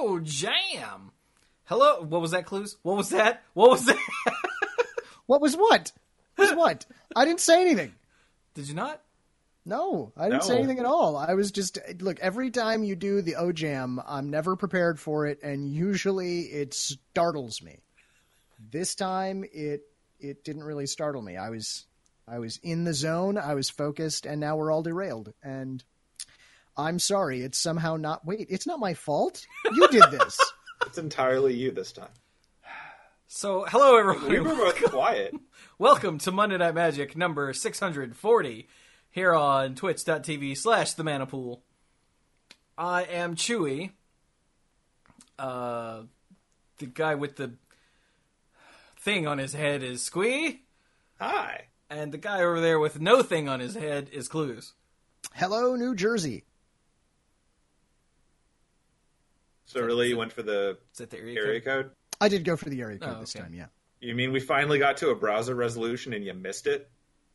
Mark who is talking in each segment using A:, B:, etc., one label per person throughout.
A: Oh, jam. Hello. What was that, Clues? What was that? What was that?
B: What was what? Was what? I didn't say anything.
A: Did you not?
B: No, I didn't say anything at all. I was just, look, every time you do the O-Jam, I'm never prepared for it, and usually it startles me. This time, it didn't really startle me. I was in the zone, I was focused, and now we're all derailed. And I'm sorry, it's somehow not, wait, it's not my fault? You did this.
C: It's entirely you this time.
A: So, hello everyone.
C: We were both quiet.
A: Welcome to Monday Night Magic number 640 here on twitch.tv/themanapool. I am Chewy. The guy with the thing on his head is Squee.
C: Hi.
A: And the guy over there with no thing on his head is Clues.
B: Hello, New Jersey.
C: So really you went for the
A: Is that the
C: area code?
B: I did go for the area code this time, yeah.
C: You mean we finally got to a browser resolution and you missed it?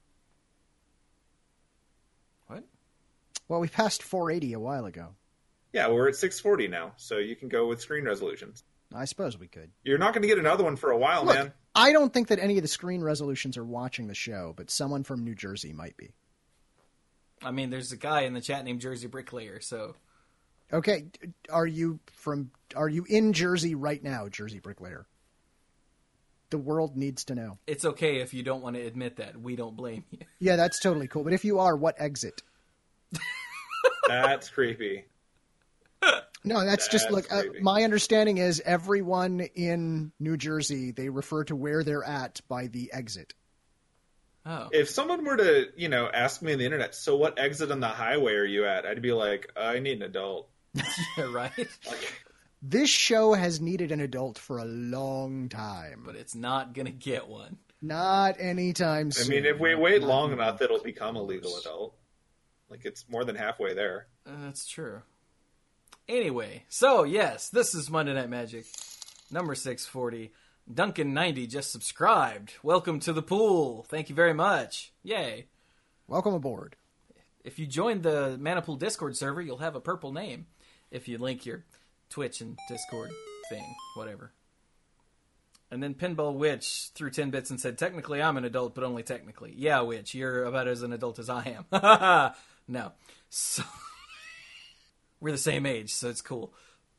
A: What?
B: Well, we passed 480 a while ago.
C: Yeah, we're at 640 now, so you can go with screen resolutions.
B: I suppose we could.
C: You're not going to get another one for a while,
B: Look,
C: man.
B: I don't think that any of the screen resolutions are watching the show, but someone from New Jersey might be.
A: I mean, there's a guy in the chat named Jersey Bricklayer, so...
B: Okay, are you in Jersey right now, Jersey Bricklayer? The world needs to know.
A: It's okay if you don't want to admit that. We don't blame you.
B: Yeah, that's totally cool. But if you are, what exit?
C: That's creepy.
B: No, that's just, look,
C: creepy.
B: my understanding is everyone in New Jersey, they refer to where they're at by the exit.
A: Oh.
C: If someone were to, ask me on the internet, so what exit on the highway are you at? I'd be like, I need an adult.
A: Yeah, right?
B: This show has needed an adult for a long time.
A: But it's not going to get one.
B: Not anytime soon.
C: I mean, if we wait long enough, it'll become a legal adult. Like, it's more than halfway there.
A: That's true. Anyway, so yes, this is Monday Night Magic, number 640. Duncan90 just subscribed. Welcome to the pool. Thank you very much. Yay.
B: Welcome aboard.
A: If you join the Manapool Discord server, you'll have a purple name if you link your Twitch and Discord thing, whatever. And then Pinball Witch threw 10 bits and said, technically I'm an adult, but only technically. Yeah, Witch, you're about as an adult as I am. No. So, we're the same age, so it's cool.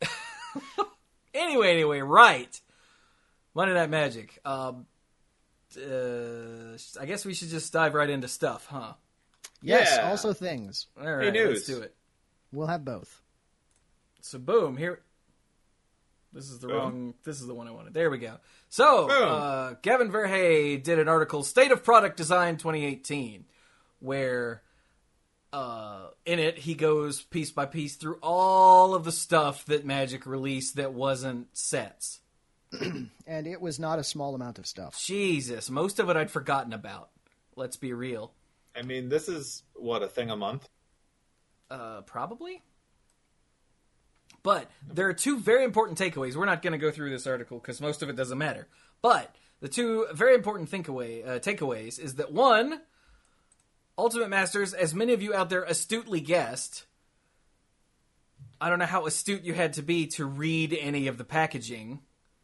A: Anyway, right. Monday Night Magic. I guess we should just dive right into stuff, huh?
B: Yes,
C: Yeah.
B: also things.
A: All right,
C: Hey, news.
A: let's do it.
B: We'll have both.
A: So boom, here. This is the wrong. This is the one I wanted. There we go. So Gavin Verhey did an article, "State of Product Design 2018," where in it he goes piece by piece through all of the stuff that Magic released that wasn't sets.
B: And it was not a small amount of stuff.
A: Jesus, most of it I'd forgotten about. Let's be real.
C: I mean, this is, a thing a month?
A: Probably. But there are two very important takeaways. We're not going to go through this article because most of it doesn't matter. But the two very important takeaways is that, one, Ultimate Masters, as many of you out there astutely guessed, I don't know how astute you had to be to read any of the packaging,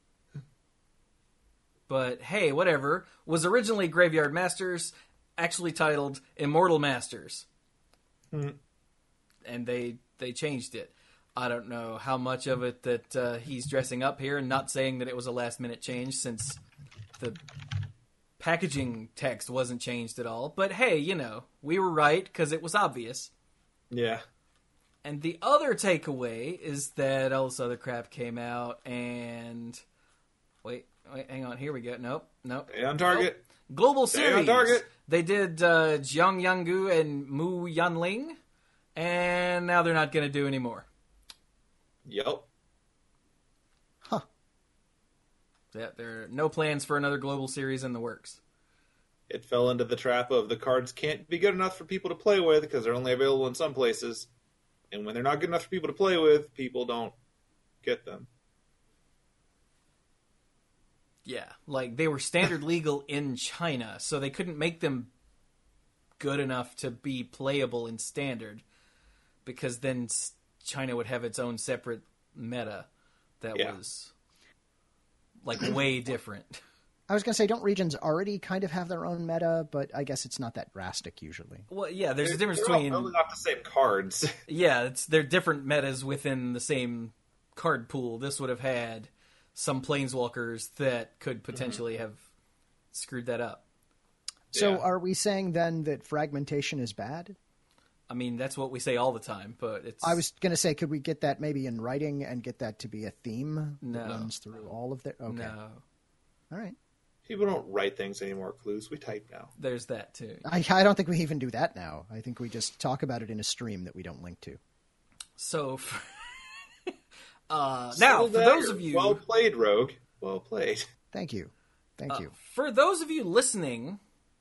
A: but hey, whatever, was originally Graveyard Masters, actually titled Immortal Masters.
C: Mm-hmm.
A: And they changed it. I don't know how much of it that he's dressing up here, and not saying that it was a last-minute change since the packaging text wasn't changed at all. But hey, we were right because it was obvious.
C: Yeah.
A: And the other takeaway is that all this other crap came out, and... Wait, hang on. Here we go. Nope.
C: Stay on target.
A: Nope. Global
C: Stay
A: Series.
C: on target.
A: They did Jiang Yanggu and Mu Yanling, and now they're not going to do any more.
C: Yep.
B: Huh.
A: Yeah, there are no plans for another Global Series in the works.
C: It fell into the trap of the cards can't be good enough for people to play with because they're only available in some places. And when they're not good enough for people to play with, people don't get them.
A: Yeah, like they were standard legal in China, so they couldn't make them good enough to be playable in standard because then China would have its own separate meta. that
C: Yeah.
A: was like way different.
B: I was going to say, don't regions already kind of have their own meta, but I guess it's not that drastic usually.
A: Well, yeah, there's a difference
C: They're
A: between
C: all not the same cards.
A: yeah, they're different metas within the same card pool. This would have had some planeswalkers that could potentially have screwed that up.
B: So
C: Yeah.
B: are we saying then that fragmentation is bad?
A: I mean, that's what we say all the time, but it's
B: I was going to say, could we get that maybe in writing and get that to be a theme
A: No.
B: that runs through all of the... Okay.
A: no.
B: All right.
C: People don't write things anymore, Clues. We type now.
A: There's that too.
B: I don't think we even do that now. I think we just talk about it in a stream that we don't link to.
A: So now
C: Settle
A: for
C: that.
A: those of you
C: Well played, Rogue. Well played.
B: Thank you. Thank you.
A: for those of you listening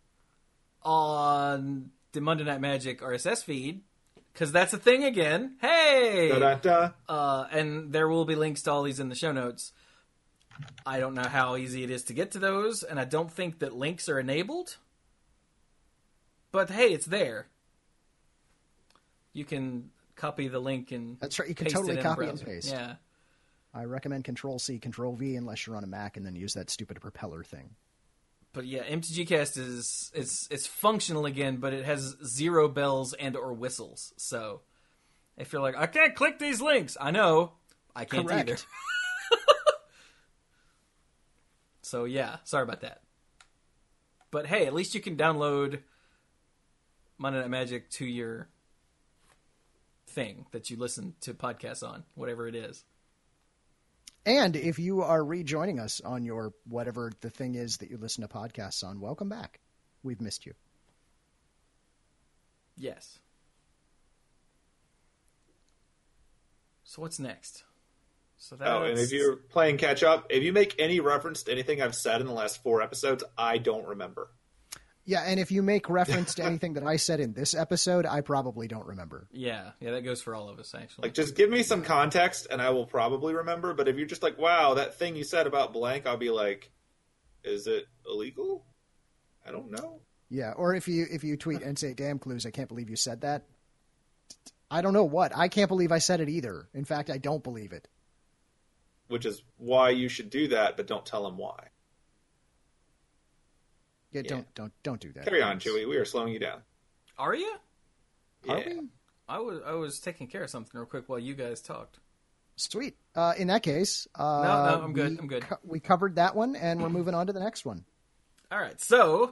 A: on the Monday Night Magic RSS feed, because that's a thing again. Hey,
C: Da-da-da.
A: and there will be links to all these in the show notes. I don't know how easy it is to get to those, and I don't think that links are enabled. But hey, it's there. You can copy the link and
B: That's right. You can
A: paste
B: totally
A: it in a
B: copy and
A: browser.
B: paste.
A: Yeah.
B: I recommend Control-C, Control-V unless you're on a Mac, and then use that stupid propeller thing.
A: But yeah, MTGcast is it's functional again, but it has 0 bells and or whistles. So if you're like, I can't click these links, I know I can't
B: Correct.
A: either. So yeah, sorry about that. But hey, at least you can download Monday Night Magic to your thing that you listen to podcasts on, whatever it is.
B: And if you are rejoining us on your whatever the thing is that you listen to podcasts on, welcome back. We've missed you.
A: Yes. So what's next? So that's...
C: Oh, and if you're playing catch up, if you make any reference to anything I've said in the last 4 episodes, I don't remember.
B: Yeah, and if you make reference to anything that I said in this episode, I probably don't remember.
A: Yeah, that goes for all of us, actually.
C: Like, just give me some context, and I will probably remember. But if you're just like, "Wow, that thing you said about blank," I'll be like, "Is it illegal? I don't know."
B: Yeah, or if you tweet and say, "Damn, Clues, I can't believe you said that." I don't know what. I can't believe I said it either. In fact, I don't believe it.
C: Which is why you should do that, but don't tell them why.
B: Yeah,
C: Yeah.
B: don't do that.
C: Carry on, Chewie. We are slowing you down.
A: Are you?
B: Are
C: Yeah.
B: we?
A: I was taking care of something real quick while you guys talked.
B: Sweet. In that case,
A: No, I'm good.
B: we
A: I'm good.
B: We covered that one, and we're moving on to the next one.
A: All right, so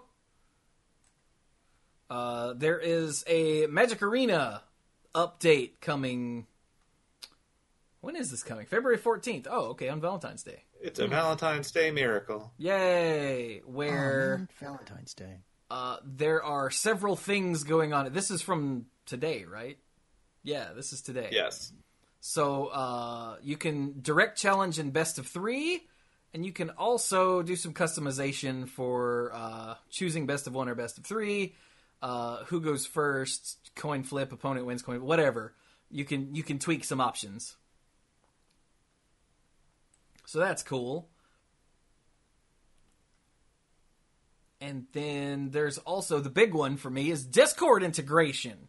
A: there is a Magic Arena update coming. When is this coming? February 14th. Oh, okay, on Valentine's Day.
C: It's a Valentine's Day miracle.
A: Yay!
B: Oh,
A: Where
B: man, Valentine's Day.
A: there are several things going on. This is from today, right? Yeah, this is today.
C: Yes.
A: So you can direct challenge in best of 3, and you can also do some customization for choosing best of 1 or best of 3. Who goes first? Coin flip, opponent wins. Coin, whatever. You can tweak some options. So that's cool. And then there's also the big one for me is Discord integration.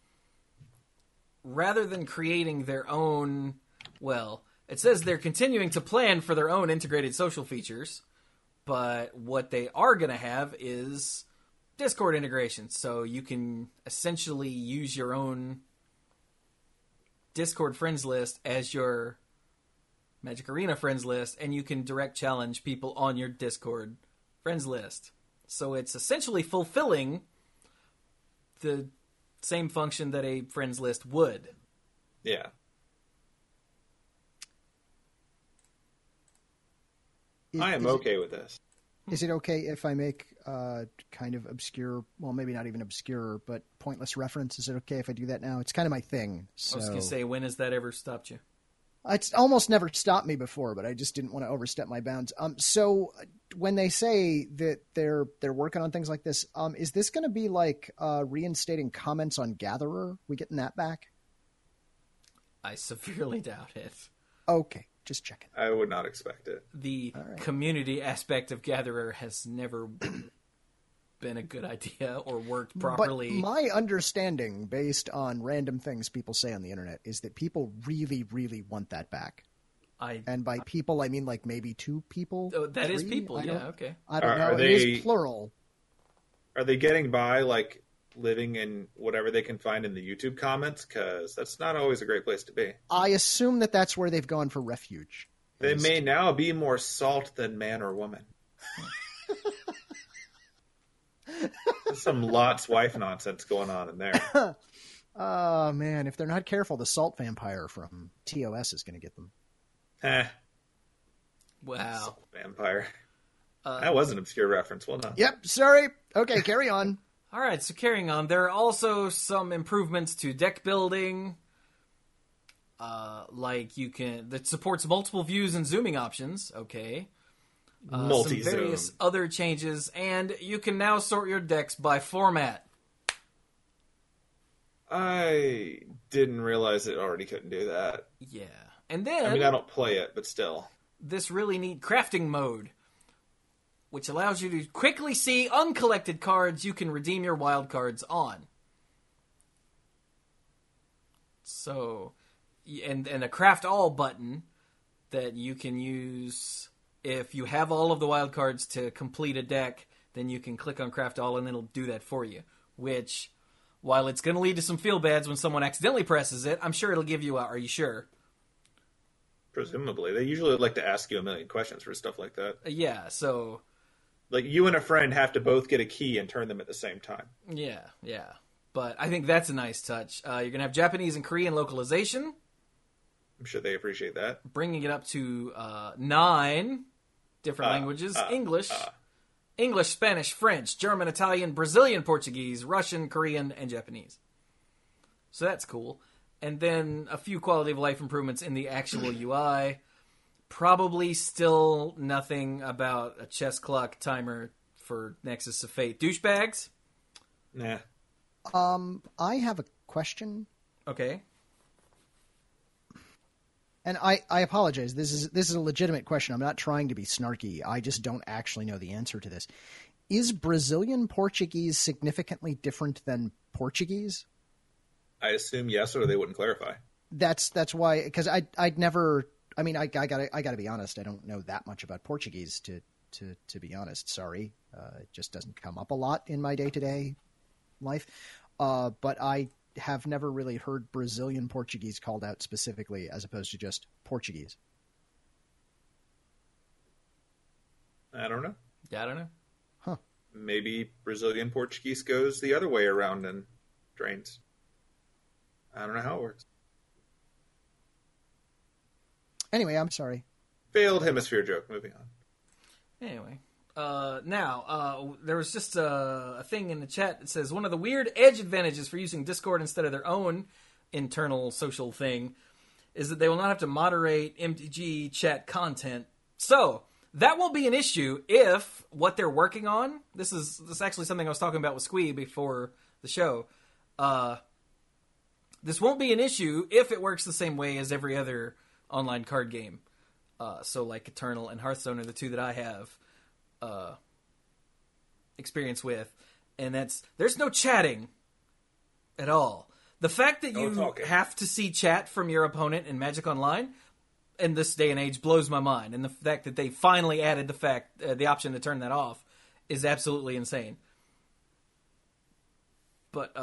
A: Rather than creating their own, well, it says they're continuing to plan for their own integrated social features, but what they are going to have is Discord integration. So you can essentially use your own Discord friends list as your Magic Arena friends list, and you can direct challenge people on your Discord friends list. So it's essentially fulfilling the same function that a friends list would.
C: Yeah. I am okay with this.
B: Is it okay if I make kind of obscure, well, maybe not even obscure, but pointless reference? Is it okay if I do that now? It's kind of my thing. So.
A: I was going to say, when has that ever stopped you?
B: It's almost never stopped me before, but I just didn't want to overstep my bounds. So when they say that they're working on things like this, is this going to be like reinstating comments on Gatherer? We getting that back?
A: I severely doubt it.
B: Okay, just checking.
C: I would not expect it.
A: The
B: right.
A: community aspect of Gatherer has never been a good idea or worked properly.
B: But my understanding, based on random things people say on the internet, is that people really, really want that back. And by people, I mean like maybe 2 people.
A: Oh, that
B: 3?
A: is people. Yeah. Okay.
B: I don't know.
C: Are
B: It
C: they,
B: is plural.
C: Are they getting by like living in whatever they can find in the YouTube comments? Because that's not always a great place to be.
B: I assume that that's where they've gone for refuge.
C: They may now be more salt than man or woman. There's some Lot's wife nonsense going on in there.
B: Oh, man. If they're not careful, the salt vampire from TOS is going to get them.
A: Wow.
C: Salt vampire. That was an obscure reference. Well done.
B: Yep. Sorry. Okay, carry on.
A: All right, so carrying on, there are also some improvements to deck building. Like that supports multiple views and zooming options. Okay. Some various other changes, and you can now sort your decks by format.
C: I didn't realize it already couldn't do that.
A: Yeah. And then...
C: I mean, I don't play it, but still.
A: This really neat crafting mode, which allows you to quickly see uncollected cards you can redeem your wild cards on. So, and a craft all button that you can use if you have all of the wild cards to complete a deck, then you can click on craft all and it'll do that for you. Which, while it's going to lead to some feel bads when someone accidentally presses it, I'm sure it'll give you a, are you sure?
C: Presumably. They usually like to ask you a million questions for stuff like that.
A: Yeah, so...
C: Like, you and a friend have to both get a key and turn them at the same time.
A: Yeah. But I think that's a nice touch. You're going to have Japanese and Korean localization.
C: I'm sure they appreciate that.
A: Bringing it up to 9 different languages. English, Spanish, French, German, Italian, Brazilian, Portuguese, Russian, Korean, and Japanese. So that's cool. And then a few quality of life improvements in the actual UI. Probably still nothing about a chess clock timer for Nexus of Fate. Douchebags?
C: Nah.
B: I have a question.
A: Okay.
B: And I apologize. This is a legitimate question. I'm not trying to be snarky. I just don't actually know the answer to this. Is Brazilian Portuguese significantly different than Portuguese?
C: I assume yes, or they wouldn't clarify.
B: That's why, because I'd never. I mean, I gotta be honest. I don't know that much about Portuguese to be honest. Sorry, it just doesn't come up a lot in my day-to-day life. But I have never really heard Brazilian Portuguese called out specifically as opposed to just Portuguese.
C: I don't know.
A: Yeah, I don't know.
B: Huh.
C: Maybe Brazilian Portuguese goes the other way around and drains. I don't know how it works.
B: Anyway, I'm sorry.
C: Failed hemisphere joke. Moving on.
A: Anyway. Now, there was just a thing in the chat that says one of the weird edge advantages for using Discord instead of their own internal social thing is that they will not have to moderate MTG chat content. So, that won't be an issue if what they're working on, this is actually something I was talking about with Squee before the show, this won't be an issue if it works the same way as every other online card game. So like Eternal and Hearthstone are the two that I have experience with, and there's no chatting at all. The fact that you have to see chat from your opponent in Magic Online in this day and age blows my mind, and the fact that they finally added the option to turn that off is absolutely insane. But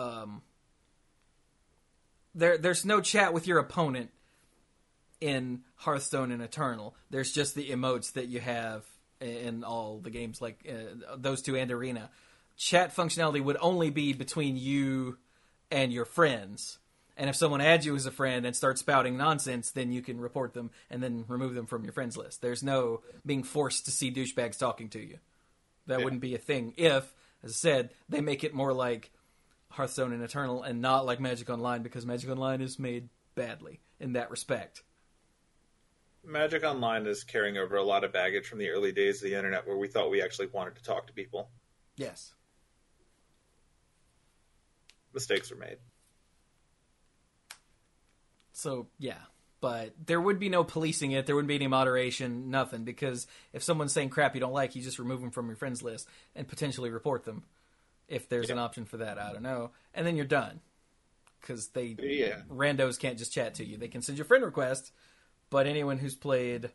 A: there's no chat with your opponent in Hearthstone and Eternal. There's just the emotes that you have in all the games, like those two and Arena. Chat functionality would only be between you and your friends. And if someone adds you as a friend and starts spouting nonsense, then you can report them and then remove them from your friends list. There's no being forced to see douchebags talking to you. That wouldn't be a thing if, as I said, they make it more like Hearthstone and Eternal and not like Magic Online, because Magic Online is made badly in that respect.
C: Magic Online is carrying over a lot of baggage from the early days of the internet where we thought we actually wanted to talk to people.
A: Yes.
C: Mistakes were made.
A: So, yeah. But there would be no policing it. There wouldn't be any moderation, nothing. Because if someone's saying crap you don't like, you just remove them from your friends list and potentially report them. If there's an option for that, I don't know. And then you're done. Because randos can't just chat to you. They can send you a friend request, but anyone who's played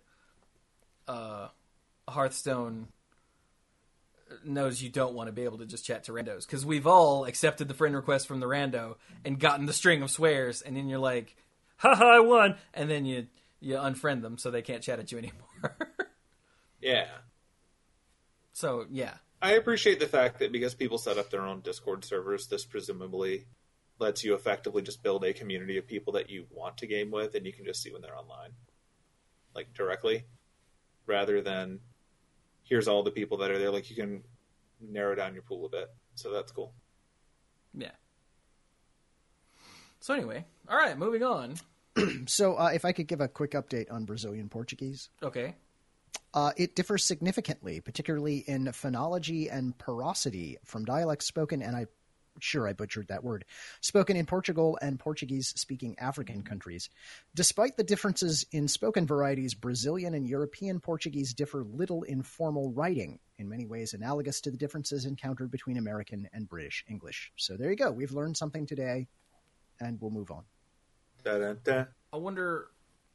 A: Hearthstone knows you don't want to be able to just chat to randos, because we've all accepted the friend request from the rando and gotten the string of swears, and then you're like, haha, I won, and then you unfriend them so they can't chat at you anymore.
C: Yeah.
A: So, yeah.
C: I appreciate the fact that because people set up their own Discord servers, this presumably lets you effectively just build a community of people that you want to game with, and you can just see when they're online, like directly, rather than here's all the people that are there. Like, you can narrow down your pool a bit, so that's cool.
A: Yeah. So anyway, all right, moving on.
B: So if I could give a quick update on Brazilian Portuguese.
A: Okay.
B: It differs significantly, particularly in phonology and porosity from dialects spoken, and I'm sure I butchered that word, spoken in Portugal and Portuguese-speaking African countries. Despite the differences in spoken varieties, Brazilian and European Portuguese differ little in formal writing, in many ways analogous to the differences encountered between American and British English. So there you go. We've learned something today, and we'll move on.
C: Da-da-da.
A: I wonder,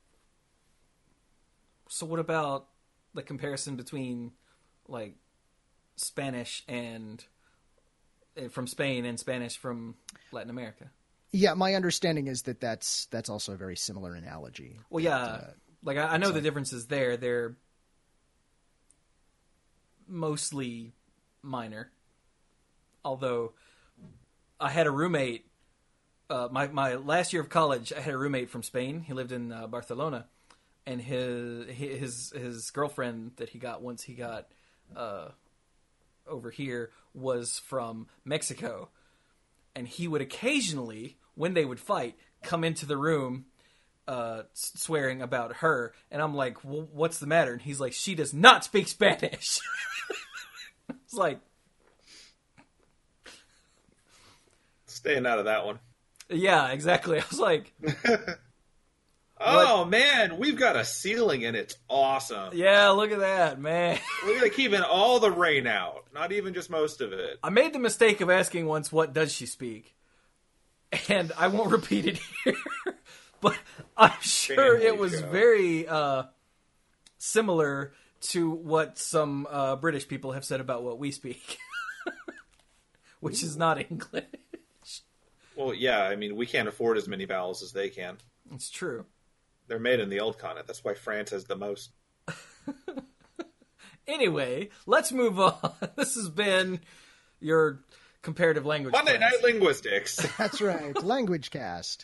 A: so what about the comparison between, like, Spanish and from Spain and Spanish from Latin America?
B: Yeah, my understanding is that that's also a very similar analogy.
A: Well, yeah, like I know the differences there. They're mostly minor. Although I had a roommate, my last year of college, I had a roommate from Spain. He lived in Barcelona, and his girlfriend that he got once he got over here was from Mexico, and he would occasionally, when they would fight, come into the room swearing about her, and I'm like, well, what's the matter? And he's like, she does not speak Spanish. It's like,
C: Staying out of that one.
A: yeah, exactly. I was like,
C: oh, man, we've got a ceiling and it's awesome.
A: yeah, look at that, man.
C: We're going to keep all the rain out, not even just most of it.
A: I made the mistake of asking once, what does she speak? And I won't repeat it here, but I'm sure
C: Family
A: it was
C: show.
A: very similar to what some British people have said about what we speak, which is not English.
C: Well, yeah, I mean, we can't afford as many vowels as they can.
A: It's true.
C: They're made in the old continent. That's why France has the most.
A: Anyway, let's move on. This has been your comparative language
C: Monday
A: class.
C: Night Linguistics.
B: That's right. Language Cast.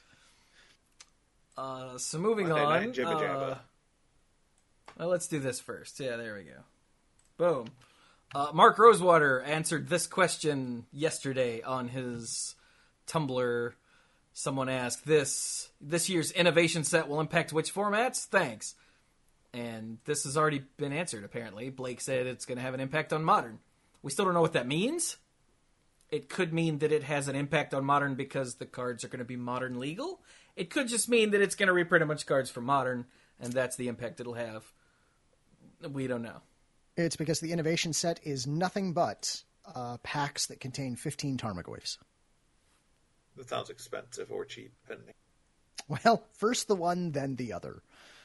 A: So moving
C: Monday
A: on.
C: Night Jibba Jabba.
A: Well, let's do this first. Yeah, there we go. Boom. Mark Rosewater answered this question yesterday on his Tumblr. Someone asked, this year's innovation set will impact which formats? Thanks. And this has already been answered, apparently. Blake said it's going to have an impact on Modern. We still don't know what that means. It could mean that it has an impact on Modern because the cards are going to be Modern legal. It could just mean that it's going to reprint a bunch of cards from Modern, and that's the impact it'll have. We don't know.
B: It's because the innovation set is nothing but packs that contain 15 Tarmogoyfs.
C: That sounds expensive or cheap, depending.
B: Well, first the one, then the other.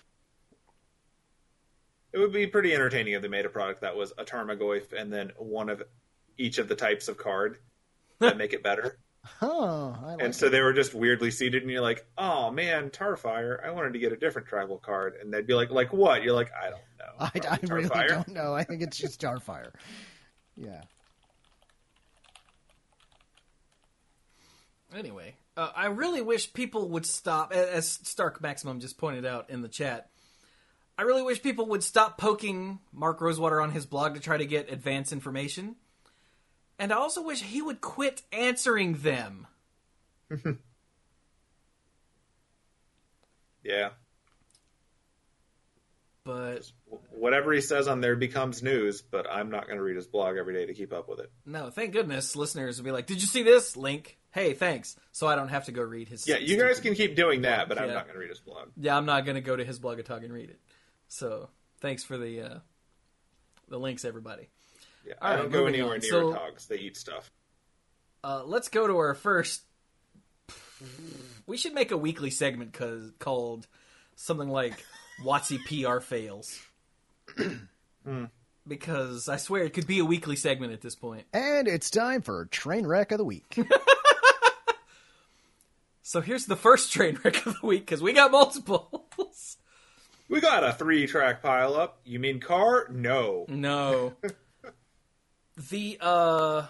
C: It would be pretty entertaining if they made a product that was a Tarmogoyf and then one of each of the types of card that make it better.
B: Huh, I like
C: And so they were just weirdly seated, and you're like, oh man, Tarfire, I wanted to get a different tribal card. And they'd be like what? You're like, I don't know.
B: I
C: Probably
B: really
C: Tarfire.
B: don't know. I think it's just Starfire. Yeah.
A: Anyway, I really wish people would stop, as Stark Maximum just pointed out in the chat, I really wish people would stop poking Mark Rosewater on his blog to try to get advance information. And I also wish he would quit answering them.
C: Yeah.
A: But
C: Whatever he says on there becomes news, but I'm not going to read his blog every day to keep up with it.
A: no, thank goodness listeners will be like, did you see this? Link. Hey, thanks. So I don't have to go read his...
C: Yeah, you guys can keep doing that, but I'm
A: Yeah.
C: not going to read his blog.
A: Yeah, I'm not going to go to his blog talk and read it. So thanks for the links, everybody.
C: Yeah,
A: All
C: I
A: right,
C: don't go
A: moving
C: anywhere
A: on.
C: near
A: So-
C: dogs. They eat stuff.
A: Let's go to our first... We should make a weekly segment called something like WotC PR fails. Because I swear it could be a weekly segment at this point.
B: And it's time for Train Wreck of the Week.
A: So here's the first train wreck of the week, because we got multiples.
C: We got a 3-track pileup. You mean car? No.
A: No. The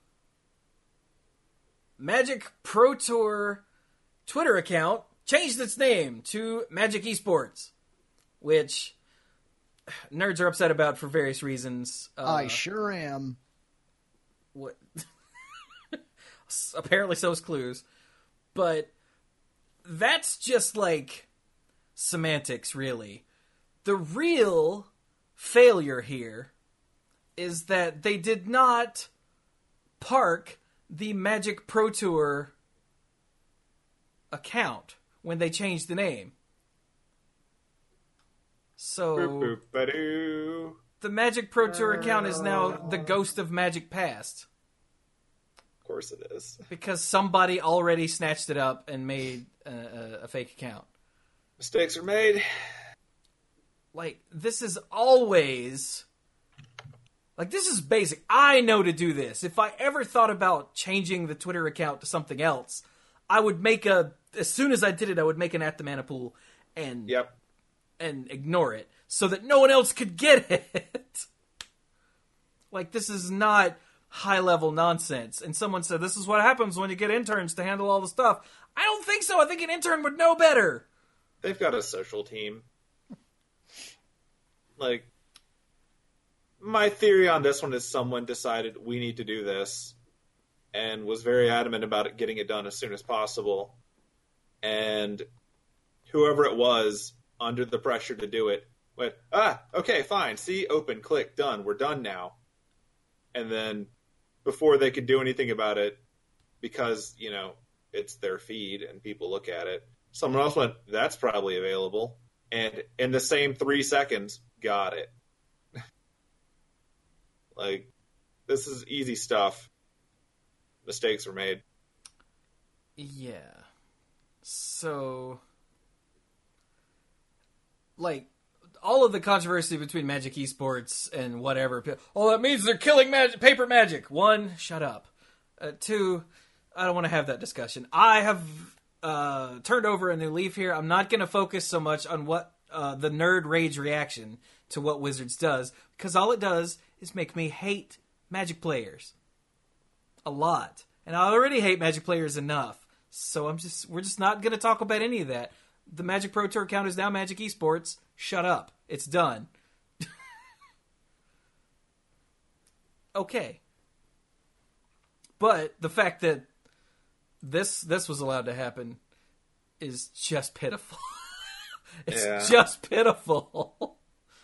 A: Magic Pro Tour Twitter account changed its name to Magic Esports, which nerds are upset about for various reasons.
B: I sure am.
A: What? Apparently so is Clues. But that's just like semantics, really. The real failure here is that they did not park the Magic Pro Tour account when they changed the name. So the Magic Pro Tour account is now the ghost of Magic Past.
C: Of course it is.
A: Because somebody already snatched it up and made a fake account.
C: Mistakes are made.
A: Like, this is always... Like, this is basic. I know to do this. If I ever thought about changing the Twitter account to something else, I would make a... As soon as I did it, I would make an @TheManaPool and...
C: Yep.
A: And ignore it, so that no one else could get it. Like, this is not high-level nonsense. And someone said, this is what happens when you get interns to handle all the stuff. I don't think so. I think an intern would know better.
C: They've got a social team. Like, my theory on this one is someone decided we need to do this and was very adamant about it, getting it done as soon as possible. And whoever it was, under the pressure to do it, went, okay, fine, see, open, click, done, we're done now. And then, before they could do anything about it, because, you know, it's their feed and people look at it, someone else went, that's probably available. And in the same 3 seconds, got it. Like, this is easy stuff. Mistakes were made.
A: Yeah. So, like, all of the controversy between Magic Esports and whatever. Oh, that means they're killing paper Magic. 1, shut up. 2, I don't want to have that discussion. I have turned over a new leaf here. I'm not going to focus so much on what the nerd rage reaction to what Wizards does, because all it does is make me hate Magic players a lot, and I already hate Magic players enough. So we're just not going to talk about any of that. The Magic Pro Tour account is now Magic Esports. Shut up. It's done. Okay. But the fact that this was allowed to happen is just pitiful. It's just pitiful.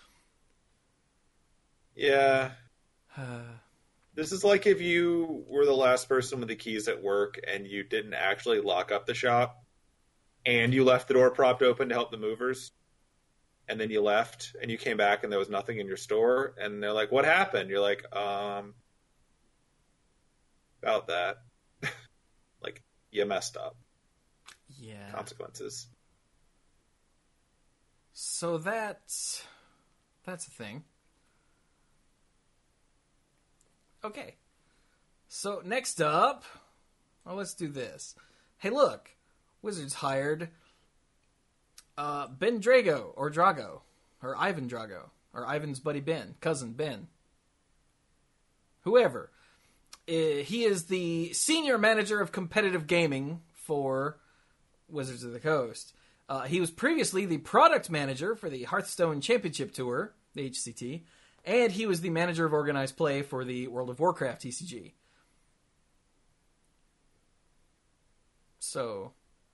C: Yeah. This is like if you were the last person with the keys at work and you didn't actually lock up the shop and you left the door propped open to help the movers, and then you left and you came back and there was nothing in your store, and they're like, what happened? You're like, about that. Like, you messed up.
A: Yeah.
C: Consequences.
A: So that's a thing. Okay. So next up, let's do this. Hey, look. Wizards hired Ben Drago, or Drago, or Ivan Drago, or Ivan's buddy Ben, cousin Ben. Whoever. He is the senior manager of competitive gaming for Wizards of the Coast. He was previously the product manager for the Hearthstone Championship Tour, the HCT, and he was the manager of organized play for the World of Warcraft TCG. So,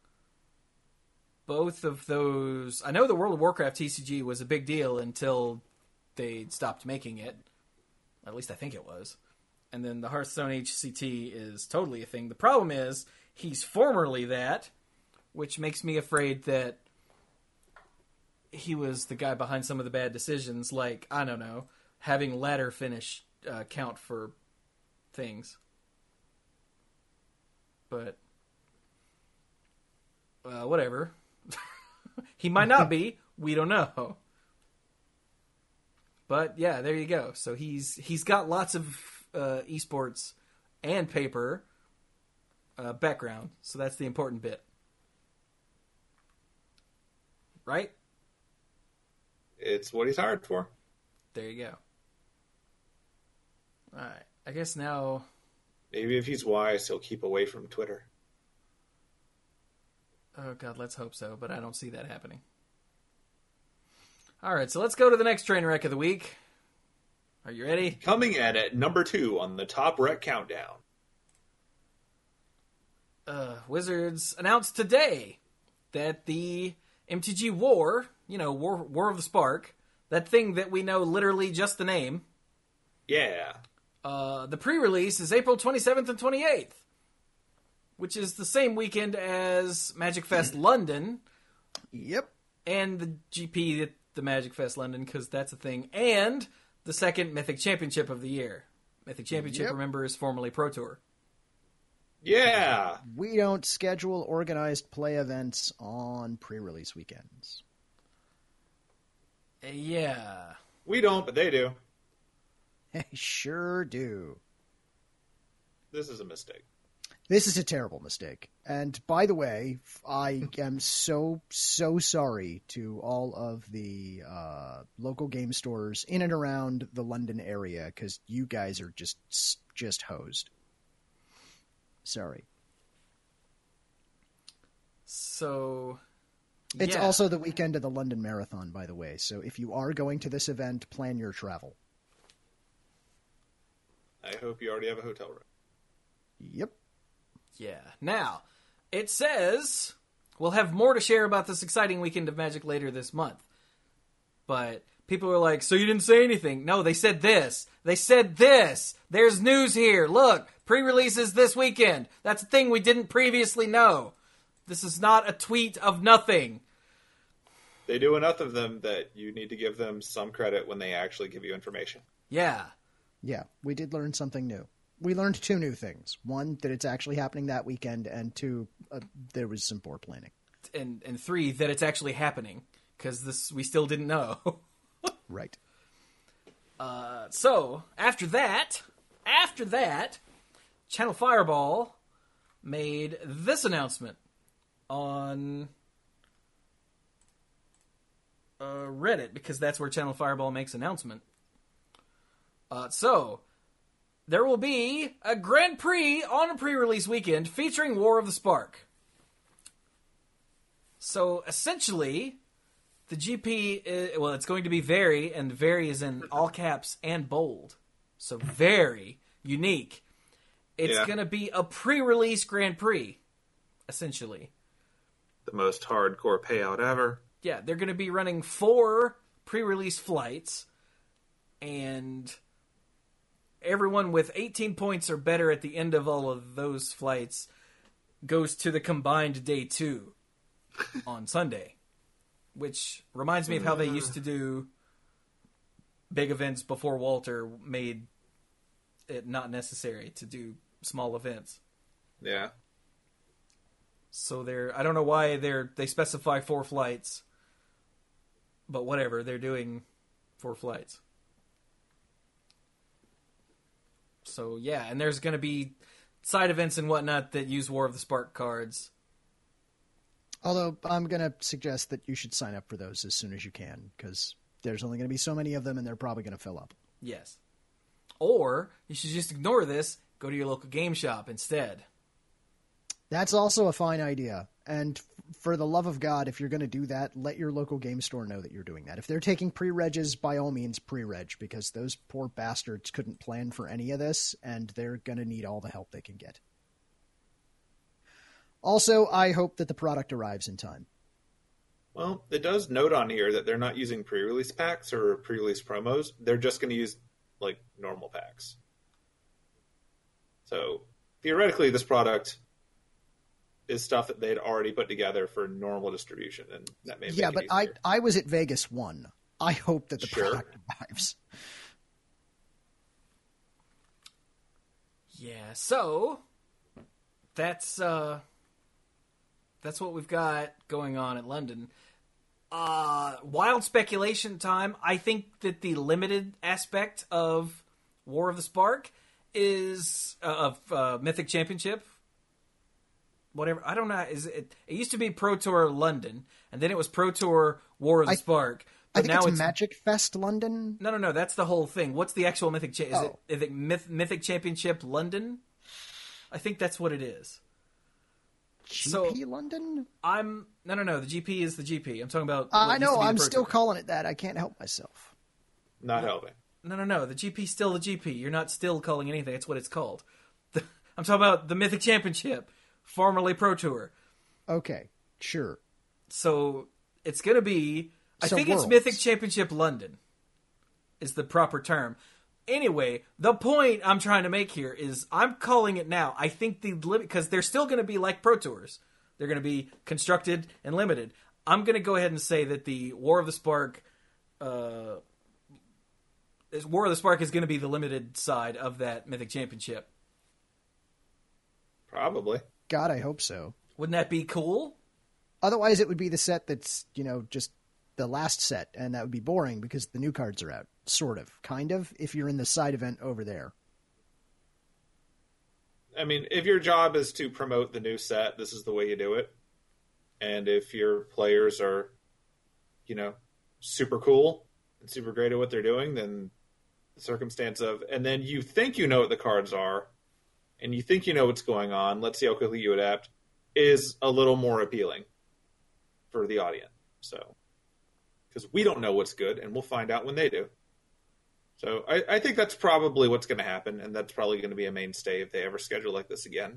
A: both of those... I know the World of Warcraft TCG was a big deal until they stopped making it. At least I think it was. And then the Hearthstone HCT is totally a thing. The problem is, he's formerly that, which makes me afraid that he was the guy behind some of the bad decisions, like, I don't know, having ladder finish count for things. But, whatever. He might not be. We don't know. But yeah, there you go. So he's got lots of esports and paper background. So that's the important bit. Right?
C: It's what he's hired for.
A: There you go. All right. I guess now...
C: Maybe if he's wise, he'll keep away from Twitter.
A: Oh, God, let's hope so, but I don't see that happening. All right, so let's go to the next train wreck of the week. Are you ready?
C: Coming in at number 2 on the top wreck countdown.
A: Wizards announced today that the MTG War, War of the Spark, that thing that we know literally just the name.
C: Yeah.
A: The pre-release is April 27th and 28th, which is the same weekend as Magic Fest London.
B: Yep.
A: And the GP at the Magic Fest London, because that's a thing. And the second Mythic Championship of the year. Mythic Championship, remember, is formerly Pro Tour.
C: Yeah.
B: We don't schedule organized play events on pre-release weekends.
A: Yeah.
C: We don't, but they do.
B: They sure do.
C: This is a mistake.
B: This is a terrible mistake. And by the way, I am so sorry to all of the local game stores in and around the London area, because you guys are just hosed. Sorry.
A: So...
B: It's also the weekend of the London Marathon, by the way. So if you are going to this event, plan your travel.
C: I hope you already have a hotel room.
B: Yep.
A: Yeah. Now, it says we'll have more to share about this exciting weekend of Magic later this month. But people are like, so you didn't say anything. No, they said this. They said this. There's news here. Look, pre-releases this weekend. That's a thing we didn't previously know. This is not a tweet of nothing.
C: They do enough of them that you need to give them some credit when they actually give you information.
A: Yeah.
B: Yeah, we did learn something new. We learned 2 new things. 1, that it's actually happening that weekend, and 2, there was some poor planning.
A: And 3, that it's actually happening, because we still didn't know.
B: Right.
A: So, after that, Channel Fireball made this announcement on Reddit, because that's where Channel Fireball makes announcement. So, there will be a Grand Prix on a pre-release weekend featuring War of the Spark. So, essentially, the GP, it's going to be very, and very is in all caps and bold. So, very unique. It's going to be a pre-release Grand Prix, essentially.
C: The most hardcore payout ever.
A: Yeah, they're going to be running 4 pre-release flights, and everyone with 18 points or better at the end of all of those flights goes to the combined day 2 on Sunday, which reminds me of how they used to do big events before Walter made it not necessary to do small events.
C: Yeah.
A: So I don't know why they specify 4 flights, but whatever, they're doing 4 flights. So yeah, and there's going to be side events and whatnot that use War of the Spark cards.
B: Although I'm going to suggest that you should sign up for those as soon as you can, because there's only going to be so many of them, and they're probably going to fill up.
A: Yes. Or you should just ignore this, go to your local game shop instead.
B: That's also a fine idea. And for the love of God, if you're going to do that, let your local game store know that you're doing that. If they're taking pre-regs, by all means pre-reg, because those poor bastards couldn't plan for any of this, and they're going to need all the help they can get. Also, I hope that the product arrives in time.
C: Well, it does note on here that they're not using pre-release packs or pre-release promos. They're just going to use, normal packs. So, theoretically, this product is stuff that they'd already put together for normal distribution, and that may make it
B: but
C: easier.
B: I was at Vegas 1. I hope that the product arrives.
A: Yeah, so that's what we've got going on at London. Wild speculation time. I think that the limited aspect of War of the Spark is of Mythic Championship. Whatever, I don't know. It used to be Pro Tour London, and then it was Pro Tour War of the Spark.
B: But I think now it's Magic Fest London.
A: No. That's the whole thing. What's the actual Mythic? Is it Mythic Championship London? I think that's what it is.
B: GP London?
A: No. The GP is the GP. I'm talking about.
B: I know. I'm still calling it that. I can't help myself.
C: Not helping.
A: No. The GP's still the GP. You're not still calling anything. It's what it's called. I'm talking about the Mythic Championship, formerly Pro Tour.
B: Okay, sure.
A: So it's going to be. I think Worlds. It's Mythic Championship London is the proper term. Anyway, the point I'm trying to make here is I'm calling it now. I think because they're still going to be like Pro Tours. They're going to be constructed and limited. I'm going to go ahead and say that the War of the Spark is going to be the limited side of that Mythic Championship.
C: Probably.
B: God, I hope so.
A: Wouldn't that be cool?
B: Otherwise, it would be the set that's, just the last set, and that would be boring because the new cards are out. Sort of. Kind of, if you're in the side event over there.
C: I mean, if your job is to promote the new set, this is the way you do it. And if your players are, super cool and super great at what they're doing, then the circumstance of... And then you think you know what the cards are, and you think you know what's going on, let's see how quickly you adapt, is a little more appealing for the audience. So, because we don't know what's good, and we'll find out when they do. So I think that's probably what's going to happen, and that's probably going to be a mainstay if they ever schedule like this again.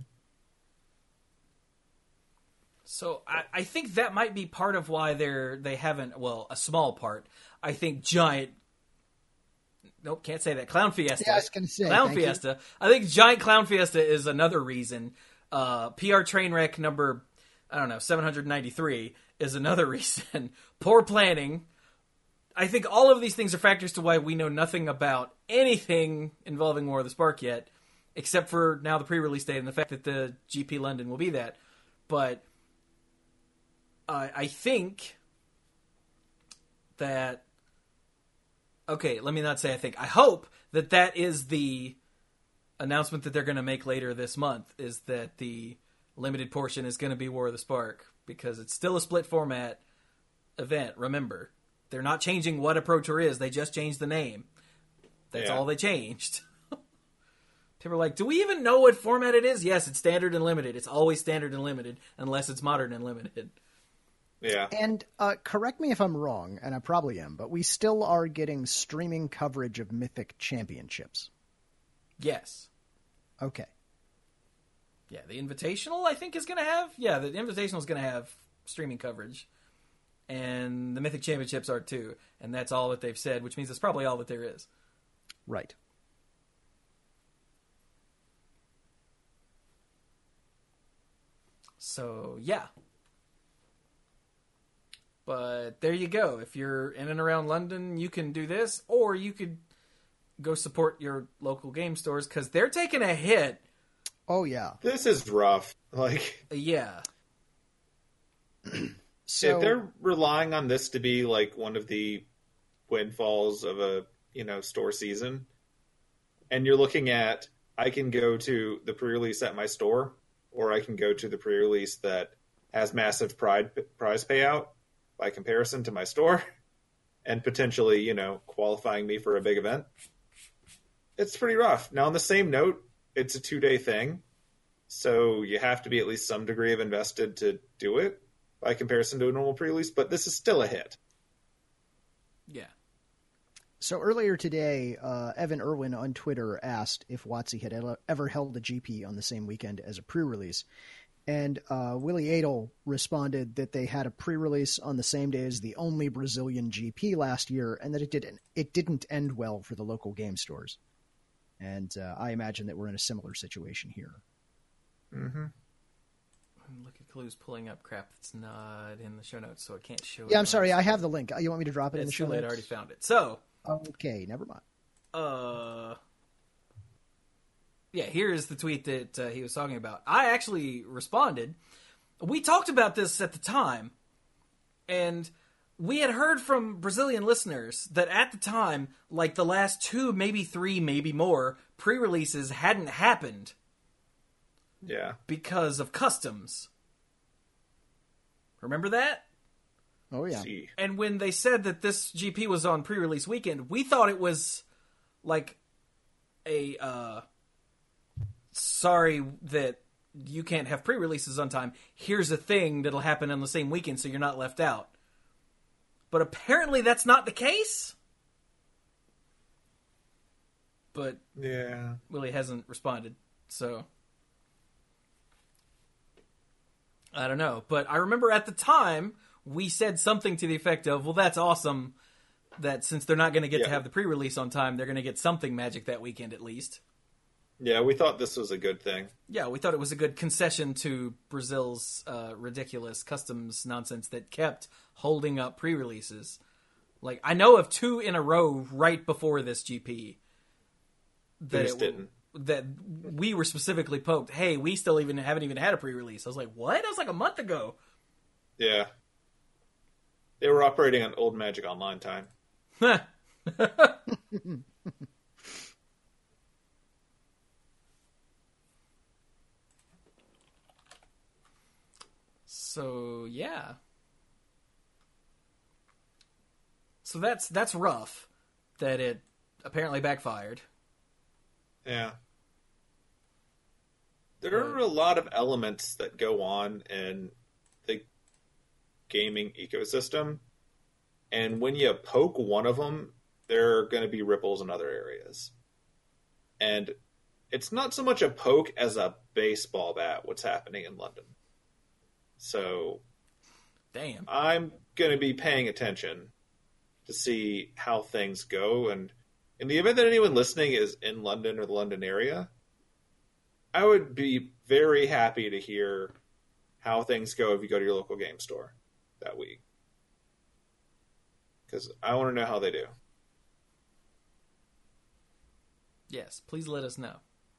A: So I think that might be part of why they haven't, well, a small part. I think Giant... Nope, can't say that. Clown Fiesta.
B: Yeah, I was going to say.
A: Clown Fiesta. You. I think Giant Clown Fiesta is another reason. PR Trainwreck number, 793 is another reason. Poor planning. I think all of these things are factors to why we know nothing about anything involving War of the Spark yet, except for now the pre-release date and the fact that the GP London will be that. But I think that... Okay, let me not say I think. I hope that is the announcement that they're going to make later this month, is that the limited portion is going to be War of the Spark, because it's still a split format event, remember. They're not changing what a Pro Tour is. They just changed the name. That's all they changed. People are like, do we even know what format it is? Yes, it's standard and limited. It's always standard and limited, unless it's modern and limited.
C: Yeah.
B: And correct me if I'm wrong, and I probably am, but we still are getting streaming coverage of Mythic Championships.
A: Yes.
B: Okay.
A: Yeah, the Invitational, I think, is going to have... Yeah, the Invitational is going to have streaming coverage. And the Mythic Championships are too. And that's all that they've said, which means it's probably all that there is.
B: Right.
A: So, yeah. But there you go. If you're in and around London, you can do this. Or you could go support your local game stores, because they're taking a hit.
B: Oh, yeah.
C: This is rough.
A: Yeah.
C: So, if they're relying on this to be like one of the windfalls of a store season, and you're looking at, I can go to the pre-release at my store, or I can go to the pre-release that has massive prize payout by comparison to my store, and potentially qualifying me for a big event, it's pretty rough. Now, on the same note, it's a 2-day thing, so you have to be at least some degree of invested to do it by comparison to a normal pre-release, but this is still a hit.
A: Yeah.
B: So earlier today, Evan Irwin on Twitter asked if WotC had ever held a GP on the same weekend as a pre-release. And Willie Adel responded that they had a pre-release on the same day as the only Brazilian GP last year, and that it didn't end well for the local game stores. And I imagine that we're in a similar situation here.
C: Mm-hmm.
A: Look at Clue's pulling up crap that's not in the show notes, so I can't show it.
B: Yeah, I'm sorry. I have the link. You want me to drop it in the show notes?
A: I already found it. So.
B: Okay, never mind.
A: Yeah, here's the tweet that he was talking about. I actually responded. We talked about this at the time, and we had heard from Brazilian listeners that at the time, like the last 2, maybe 3, maybe more pre-releases hadn't happened.
C: Yeah.
A: Because of customs. Remember that?
B: Oh, yeah.
C: See.
A: And when they said that this GP was on pre-release weekend, we thought it was like a, sorry that you can't have pre-releases on time. Here's a thing that'll happen on the same weekend so you're not left out. But apparently that's not the case. But
C: yeah,
A: Willie hasn't responded, so I don't know. But I remember at the time we said something to the effect of, well, that's awesome that since they're not going to get to have the pre-release on time, they're going to get something Magic that weekend at least.
C: Yeah, we thought this was a good thing.
A: Yeah, we thought it was a good concession to Brazil's ridiculous customs nonsense that kept holding up pre-releases. Like, I know of 2 in a row right before this GP that we were specifically poked. Hey, we still haven't even had a pre-release. I was like, what? That was like a month ago.
C: Yeah. They were operating on old Magic Online time.
A: So, yeah. So that's rough that it apparently backfired.
C: Yeah. There are a lot of elements that go on in the gaming ecosystem, and when you poke one of them, there are going to be ripples in other areas. And it's not so much a poke as a baseball bat what's happening in London. So,
A: damn,
C: I'm going to be paying attention to see how things go. And in the event that anyone listening is in London or the London area, I would be very happy to hear how things go if you go to your local game store that week. Because I want to know how they do.
A: Yes, please let us know.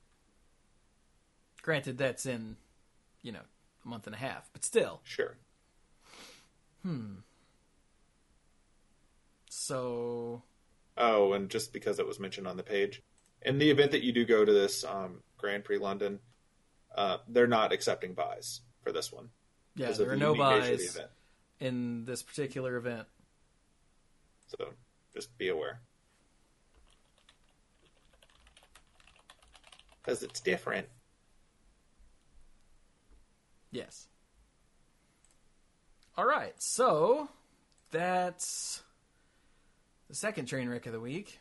A: Granted, that's in, a month and a half, but still.
C: Sure.
A: So...
C: Oh, and just because it was mentioned on the page, in the event that you do go to this Grand Prix London, they're not accepting buys for this one.
A: Yeah, there are no buys in this particular event.
C: So, just be aware. Because it's different.
A: Yes. All right, so that's the second train wreck of the week.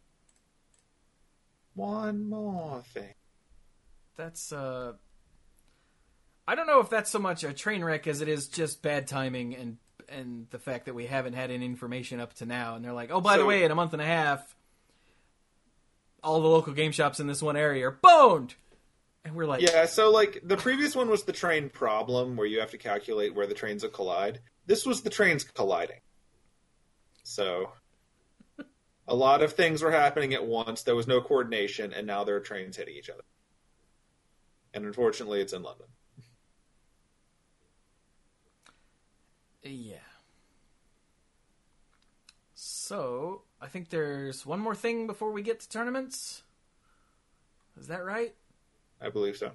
C: One more thing.
A: That's, I don't know if that's so much a train wreck as it is just bad timing and the fact that we haven't had any information up to now. And they're like, oh, by the way, in a month and a half, all the local game shops in this one area are boned! And we're like...
C: Yeah, so, the previous one was the train problem, where you have to calculate where the trains will collide. This was the trains colliding. So, a lot of things were happening at once. There was no coordination, and now there are trains hitting each other. And unfortunately, it's in London.
A: Yeah. So, I think there's one more thing before we get to tournaments. Is that right?
C: I believe so.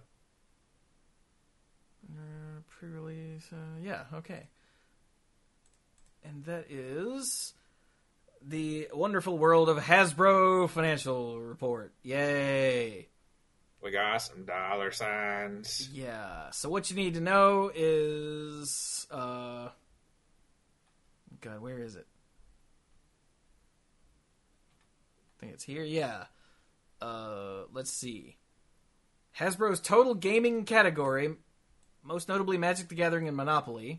A: Pre-release, yeah, okay. And that is the wonderful world of Hasbro Financial Report. Yay!
C: We got some dollar signs.
A: Yeah, so what you need to know is... God, where is it? I think it's here, yeah. Let's see. Hasbro's total gaming category, most notably Magic the Gathering and Monopoly.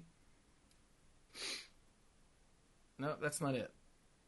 A: No, that's not it.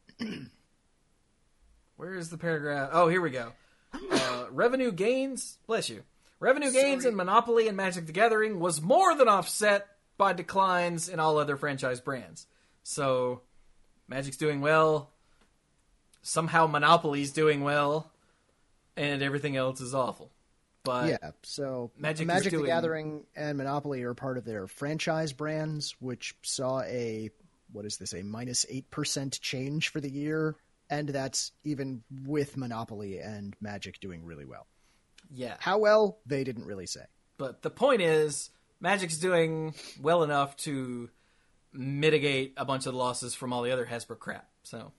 A: Where is the paragraph? Oh, here we go. Revenue gains, bless you. Revenue gains in Monopoly and Magic the Gathering was more than offset by declines in all other franchise brands. So, Magic's doing well. Somehow Monopoly's doing well. And everything else is awful. But
B: yeah, so
A: Magic
B: the Gathering and Monopoly are part of their franchise brands, which saw a what is this, a minus 8% change for the year? And that's even with Monopoly and Magic doing really well.
A: Yeah.
B: How well? They didn't really say.
A: But the point is, Magic's doing well enough to mitigate a bunch of the losses from all the other Hasbro crap. So,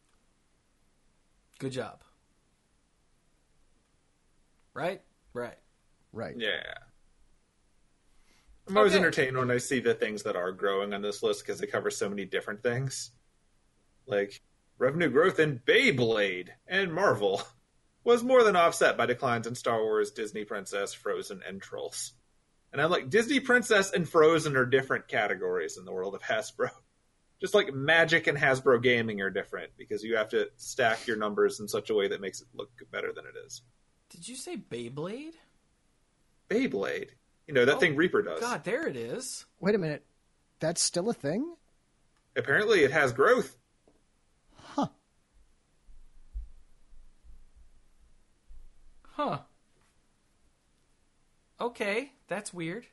A: good job. Right? Right.
B: Right.
C: Yeah. I'm always entertained when I see the things that are growing on this list because they cover so many different things. Like, revenue growth in Beyblade and Marvel was more than offset by declines in Star Wars, Disney Princess, Frozen, and Trolls. And I'm like, Disney Princess and Frozen are different categories in the world of Hasbro. Just like Magic and Hasbro Gaming are different because you have to stack your numbers in such a way that makes it look better than it is.
A: Did you say Beyblade?
C: Beyblade. You know, that thing Reaper does.
A: God, there it is.
B: Wait a minute. That's still a thing?
C: Apparently it has growth.
B: Huh.
A: Huh. Okay, that's weird.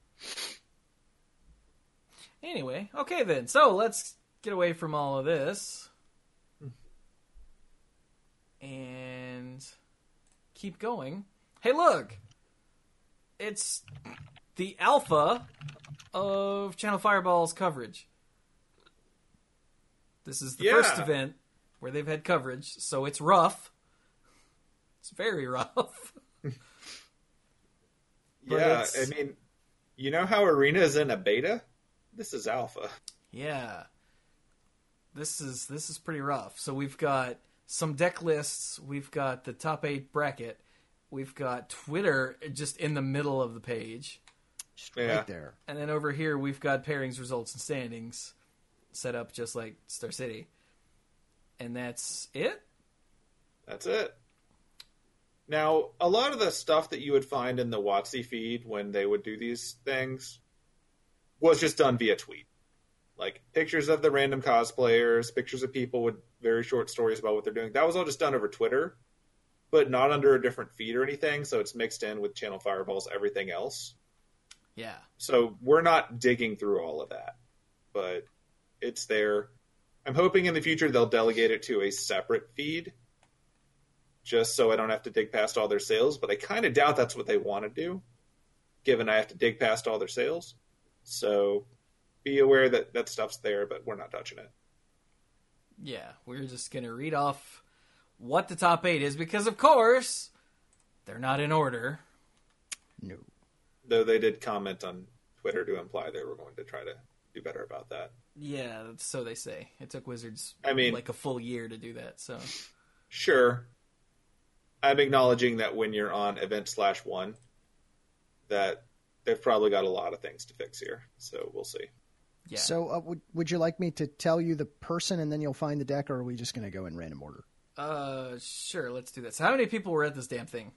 A: Anyway, okay then. So let's get away from all of this. And keep going. Hey, look! It's the alpha of Channel Fireball's coverage. This is the first event where they've had coverage, so it's rough. It's very rough.
C: Yeah, I mean, you know how Arena is in a beta? This is alpha.
A: Yeah. This is pretty rough. So we've got some deck lists, we've got the top 8 bracket, we've got Twitter just in the middle of the page.
B: Just right there.
A: And then over here we've got pairings, results, and standings set up just like Star City. And that's it?
C: That's it. Now, a lot of the stuff that you would find in the WotC feed when they would do these things was just done via tweet. Like pictures of the random cosplayers, pictures of people with very short stories about what they're doing. That was all just done over Twitter, but not under a different feed or anything, so it's mixed in with Channel Fireball's everything else.
A: Yeah.
C: So we're not digging through all of that, but it's there. I'm hoping in the future they'll delegate it to a separate feed, just so I don't have to dig past all their sales, but I kind of doubt that's what they want to do, given I have to dig past all their sales. So be aware that that stuff's there, but we're not touching it.
A: Yeah, we're just going to read off what the top 8 is, because of course, they're not in order.
B: No.
C: Though they did comment on Twitter to imply they were going to try to do better about that.
A: Yeah, so they say. It took Wizards like a full year to do that, so.
C: Sure. I'm acknowledging that when you're on event/1, that they've probably got a lot of things to fix here. So we'll see.
A: Yeah.
B: So would you like me to tell you the person and then you'll find the deck, or are we just going to go in random order?
A: Sure, let's do that. So how many people were at this damn thing?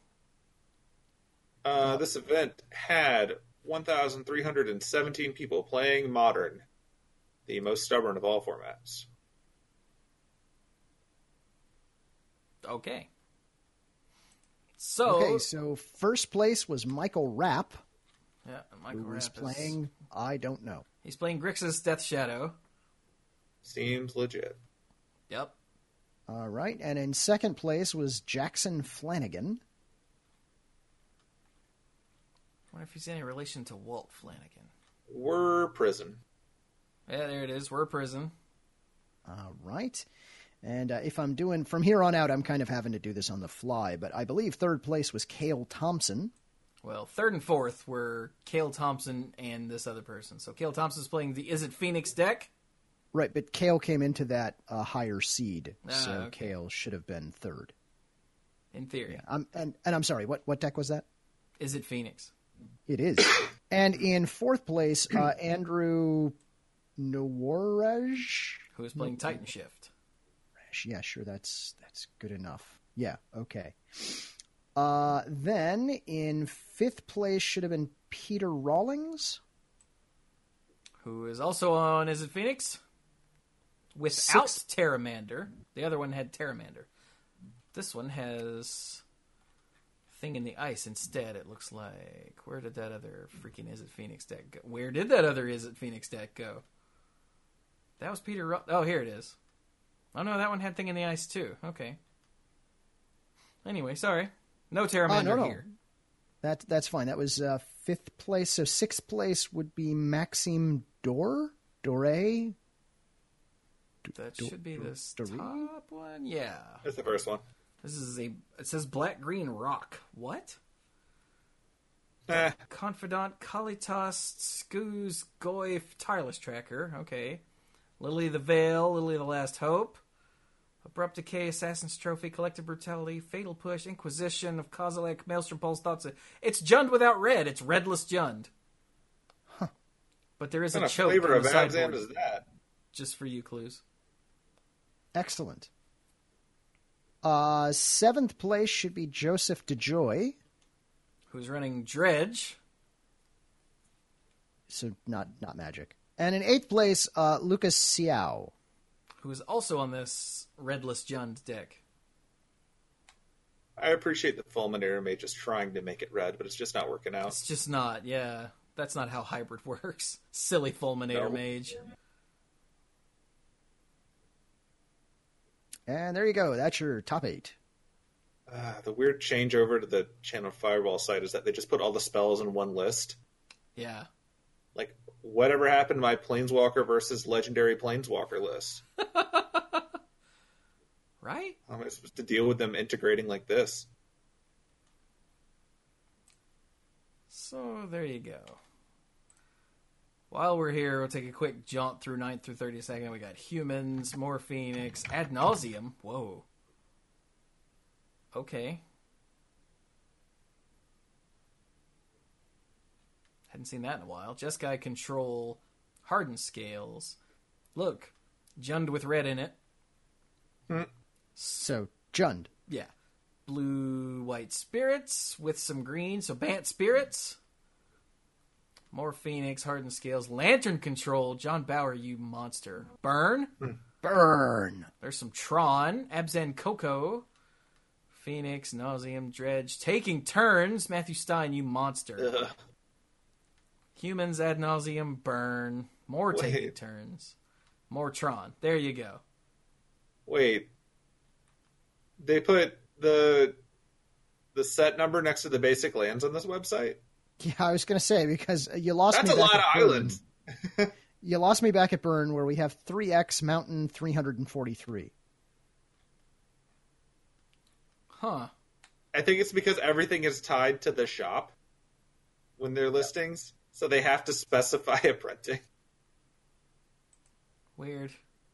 C: This event had 1,317 people playing Modern, the most stubborn of all formats.
A: Okay. So
B: first place was Michael Rapp.
A: Yeah, Michael Rapp
B: was playing. I don't know.
A: He's playing Grixis Death Shadow.
C: Seems legit.
A: Yep.
B: All right, and in second place was Jackson Flanagan.
A: I wonder if he's any relation to Walt Flanagan.
C: We're Prison.
A: Yeah, there it is. We're Prison.
B: All right. And if I'm doing, from here on out, I'm kind of having to do this on the fly, but I believe third place was Cale Thompson.
A: Well, third and fourth were Cale Thompson and this other person. So Cale Thompson's playing the Is It Phoenix deck?
B: Right, but Cale came into that higher seed, so
A: okay.
B: Cale should have been third.
A: In theory.
B: Yeah, and I'm sorry, what deck was that?
A: Is It Phoenix?
B: It is. And in fourth place, Andrew Nowarej.
A: Who is playing Titan Shift.
B: Yeah, sure, that's good enough. Yeah, okay. Then in fifth place should have been Peter Rawlings.
A: Who is also on Is It Phoenix? Without Terramander. The other one had Terramander. This one has Thing in the Ice instead, it looks like. Where did that other freaking Is It Phoenix deck go? Where did that other Is It Phoenix deck go? That was Peter. Oh, here it is. Oh no, that one had Thing in the Ice too. Okay. Anyway, sorry. No Terramander
B: no.
A: here.
B: That's fine. That was 5th place. So 6th place would be Maxime Dore?
A: That should be this top one. Yeah.
C: That's the first one.
A: This is it says Black Green Rock. What?
C: Eh.
A: Confidant, Kalitas, Skoos, Goyf, Tireless Tracker. Okay. Lily the Veil, Lily the Last Hope. Abrupt Decay, Assassin's Trophy, Collective Brutality, Fatal Push, Inquisition of Kozilek, Maelstrom Pulse, Thoughts. It's Jund without red. It's Redless Jund.
B: Huh.
A: But there is
C: what
A: a choke
C: flavor
A: on
C: of
A: the sideboard.
C: Abzan is that?
A: Just for you, Clues.
B: Excellent. 7th place should be Joseph DeJoy.
A: Who's running Dredge.
B: So not Magic. And in 8th place, Lucas Xiao.
A: Who is also on this Redless Jund deck.
C: I appreciate the Fulminator Mage just trying to make it red, but it's just not working out.
A: It's just not, yeah. That's not how hybrid works. Silly Fulminator Mage.
B: And there you go. That's your top 8.
C: The weird changeover to the Channel Fireball site is that they just put all the spells in one list.
A: Yeah.
C: Like, whatever happened to my Planeswalker versus Legendary Planeswalker list?
A: Right?
C: How am I supposed to deal with them integrating like this?
A: So, there you go. While we're here, we'll take a quick jaunt through 9th through 32nd. We got Humans, more Phoenix, Ad Nauseam. Whoa. Okay. Hadn't seen that in a while. Jeskai Control, Hardened Scales. Look, Jund with red in it.
B: So, Jund.
A: Yeah. Blue-white Spirits with some green, so Bant Spirits. More Phoenix, Hardened Scales, Lantern Control. John Bauer, you monster. Burn.
B: Burn.
A: There's some Tron, Abzan Coco. Phoenix, Nauseam, Dredge. Taking Turns. Matthew Stein, you monster.
C: Ugh.
A: Humans, Ad Nauseam, Burn. More Taking Turns. More Tron. There you go.
C: Wait. They put the set number next to the basic lands on this website?
B: Yeah, I was going to say, because you lost
C: That's
B: me
C: a
B: back
C: lot
B: at
C: of
B: Burn.
C: islands.
B: You lost me back at Burn, where we have 3X Mountain 343.
A: Huh.
C: I think it's because everything is tied to the shop when they're listings, so they have to specify a printing.
A: Weird.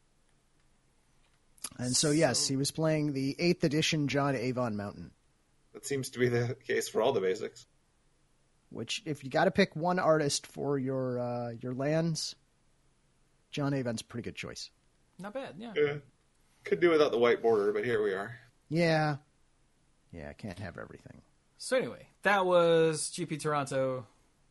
B: And so, yes, he was playing the 8th edition John Avon Mountain.
C: That seems to be the case for all the basics.
B: Which, if you got to pick one artist for your lands, John Avon's a pretty good choice.
A: Not bad, yeah.
C: Could do without the white border, but here we are.
B: Yeah. Yeah, I can't have everything.
A: So anyway, that was GP Toronto.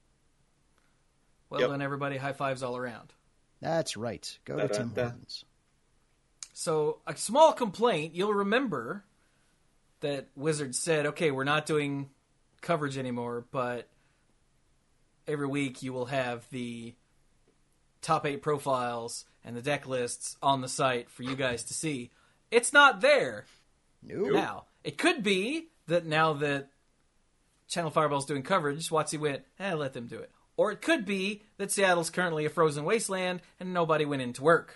A: Well done, everybody. High fives all around.
B: That's right. Go to Tim Hortons.
A: So, a small complaint. You'll remember that Wizards said, okay, we're not doing coverage anymore, but every week you will have the top 8 profiles and the deck lists on the site for you guys to see. It's not there.
B: Nope.
A: Now, it could be that now that Channel Fireball's doing coverage, WotC went, let them do it. Or it could be that Seattle's currently a frozen wasteland and nobody went into work.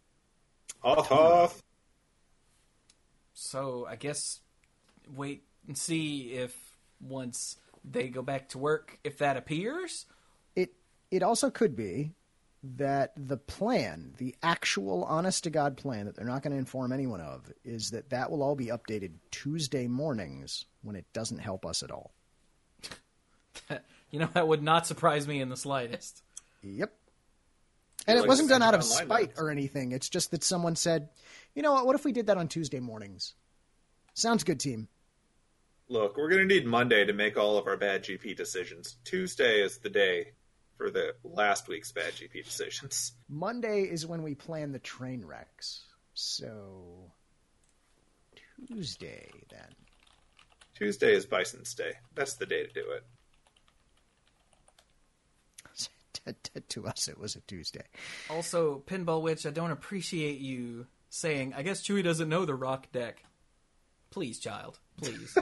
C: Off.
A: So I guess wait and see if once they go back to work, if that appears.
B: It also could be that the plan, the actual honest-to-God plan that they're not going to inform anyone of, is that will all be updated Tuesday mornings when it doesn't help us at all.
A: You know, that would not surprise me in the slightest.
B: Yep. And it wasn't done out of spite or anything. It's just that someone said, you know what if we did that on Tuesday mornings? Sounds good, team.
C: Look, we're going to need Monday to make all of our bad GP decisions. Tuesday is the day for the last week's bad GP decisions.
B: Monday is when we plan the train wrecks. So, Tuesday, then.
C: Tuesday is Bison's Day. That's the day to do it.
B: To us, it was a Tuesday.
A: Also, Pinball Witch, I don't appreciate you saying, I guess Chewie doesn't know the Rock deck. Please, child. Please.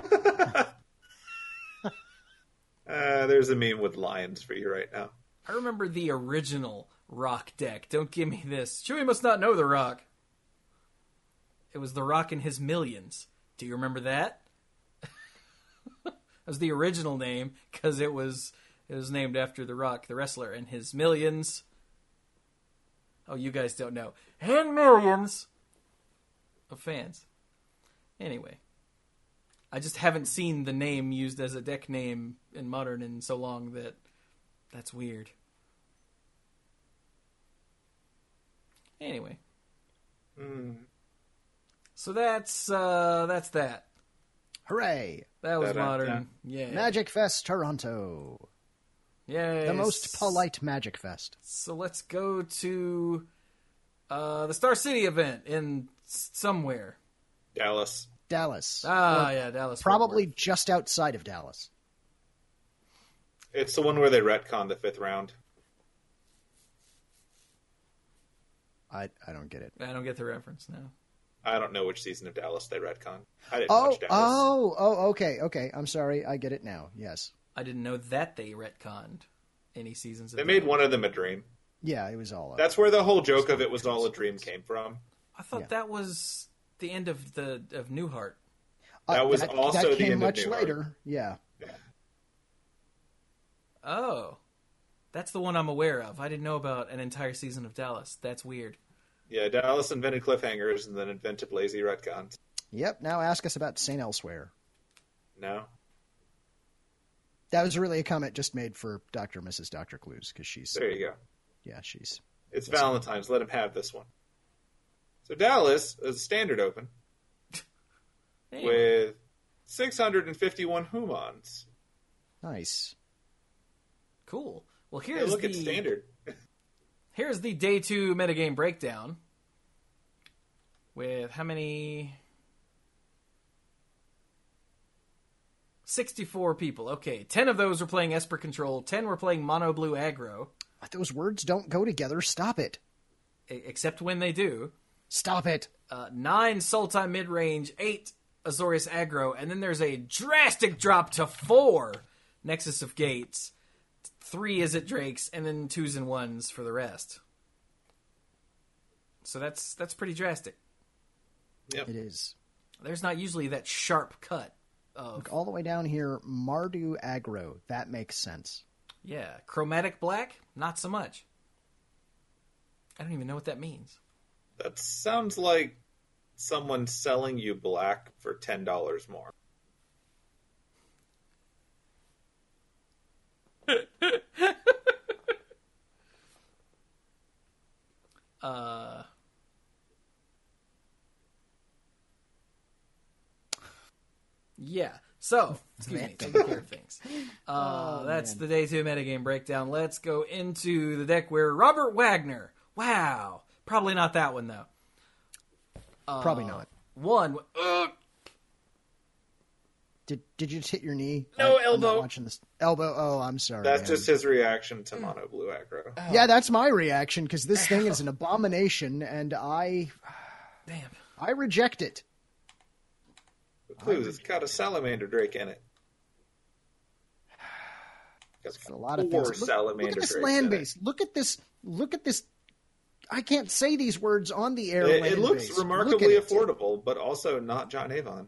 C: There's a meme with lions for you right now.
A: I remember the original Rock deck. Don't give me this. Chewie must not know the Rock. It was the Rock and his millions. Do you remember that? That was the original name because it was named after the Rock, the wrestler, and his millions. Oh, you guys don't know. And millions of fans. Anyway. I just haven't seen the name used as a deck name in Modern in so long that's weird. Anyway. So that's that.
B: Hooray!
A: That was Modern. Yeah.
B: Magic Fest Toronto.
A: Yay.
B: The most polite Magic Fest.
A: So let's go to the Star City event in somewhere.
C: Dallas.
A: Yeah, Dallas.
B: Probably just outside of Dallas.
C: It's the one where they retcon the 5th round.
B: I don't get it.
A: I don't get the reference now.
C: I don't know which season of Dallas they retcon. I didn't watch Dallas.
B: Okay. I'm sorry. I get it now. Yes.
A: I didn't know that they retconned any seasons of
C: They made one of them a dream.
B: Yeah, it was all.
C: That's where the whole joke of it was all a dream came from.
A: I thought that was the end of Newhart.
C: That was also
B: that
C: the
B: came
C: end
B: much
C: of Newhart.
B: later. Yeah.
A: Oh, that's the one I'm aware of. I didn't know about an entire season of Dallas. That's weird.
C: Yeah, Dallas invented cliffhangers and then invented lazy retcons.
B: Yep. Now ask us about St. Elsewhere.
C: No.
B: That was really a comment just made for Dr. and Mrs. Dr. Clues because she's.
C: There you go.
B: Yeah, she's.
C: It's Valentine's. Let him have this one. So Dallas is standard open with 651 humans.
B: Nice.
A: Cool. Well, here's
C: look at standard.
A: Here's the day 2 metagame breakdown. With how many? 64 people. Okay, 10 of those were playing Esper Control, 10 were playing Mono Blue Aggro.
B: Those words don't go together. Stop it.
A: Except when they do.
B: Stop it.
A: 9 Sultai mid-range, 8 Azorius Aggro, and then there's a drastic drop to 4 Nexus of Gates, 3 Izzet Drakes, and then 2s and 1s for the rest. So that's pretty drastic.
C: Yep.
B: It is.
A: There's not usually that sharp cut of...
B: Look, all the way down here, Mardu Aggro. That makes sense.
A: Yeah. Chromatic Black? Not so much. I don't even know what that means.
C: That sounds like someone selling you black for $10 more.
A: Yeah. So, excuse me, taking care of things. That's the day 2 metagame breakdown. Let's go into the deck where Robert Wagner. Wow. Probably not that one, though.
B: Probably not.
A: One.
B: Did you just hit your knee?
A: No,
B: I'm
A: elbow.
B: not watching this. Elbow. Oh, I'm sorry.
C: That's
B: man.
C: just his reaction to Mono Blue Aggro.
B: Yeah, that's my reaction because this thing is an abomination, and I reject it.
C: Clues, it's got a Salamander Drake in it.
B: It's a lot of
C: Four
B: things.
C: Salamander
B: Look at this
C: Drakes
B: land
C: in it.
B: base. Look at this. I can't say these words on the air.
C: It
B: land
C: looks
B: base.
C: remarkably
B: Look at it.
C: affordable, but also not John Avon.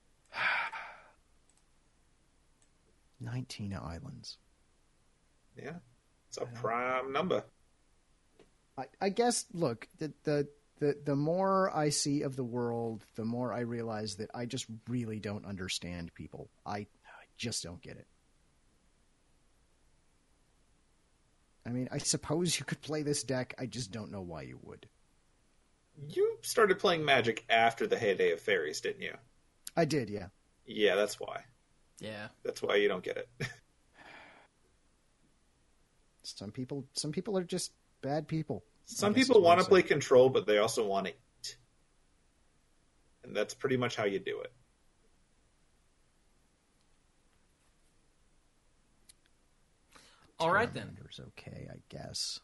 B: 19 islands.
C: Yeah, it's a prime number.
B: I guess. Look, the more I see of the world, the more I realize that I just really don't understand people. I just don't get it. I mean, I suppose you could play this deck. I just don't know why you would.
C: You started playing Magic after the heyday of fairies, didn't you?
B: I did, yeah.
C: Yeah, that's why.
A: Yeah.
C: That's why you don't get it.
B: Some people are just bad people.
C: Some people want to play Control, but they also want to eat. And that's pretty much how you do it.
A: All right, then.
B: Terraminder's okay, I guess.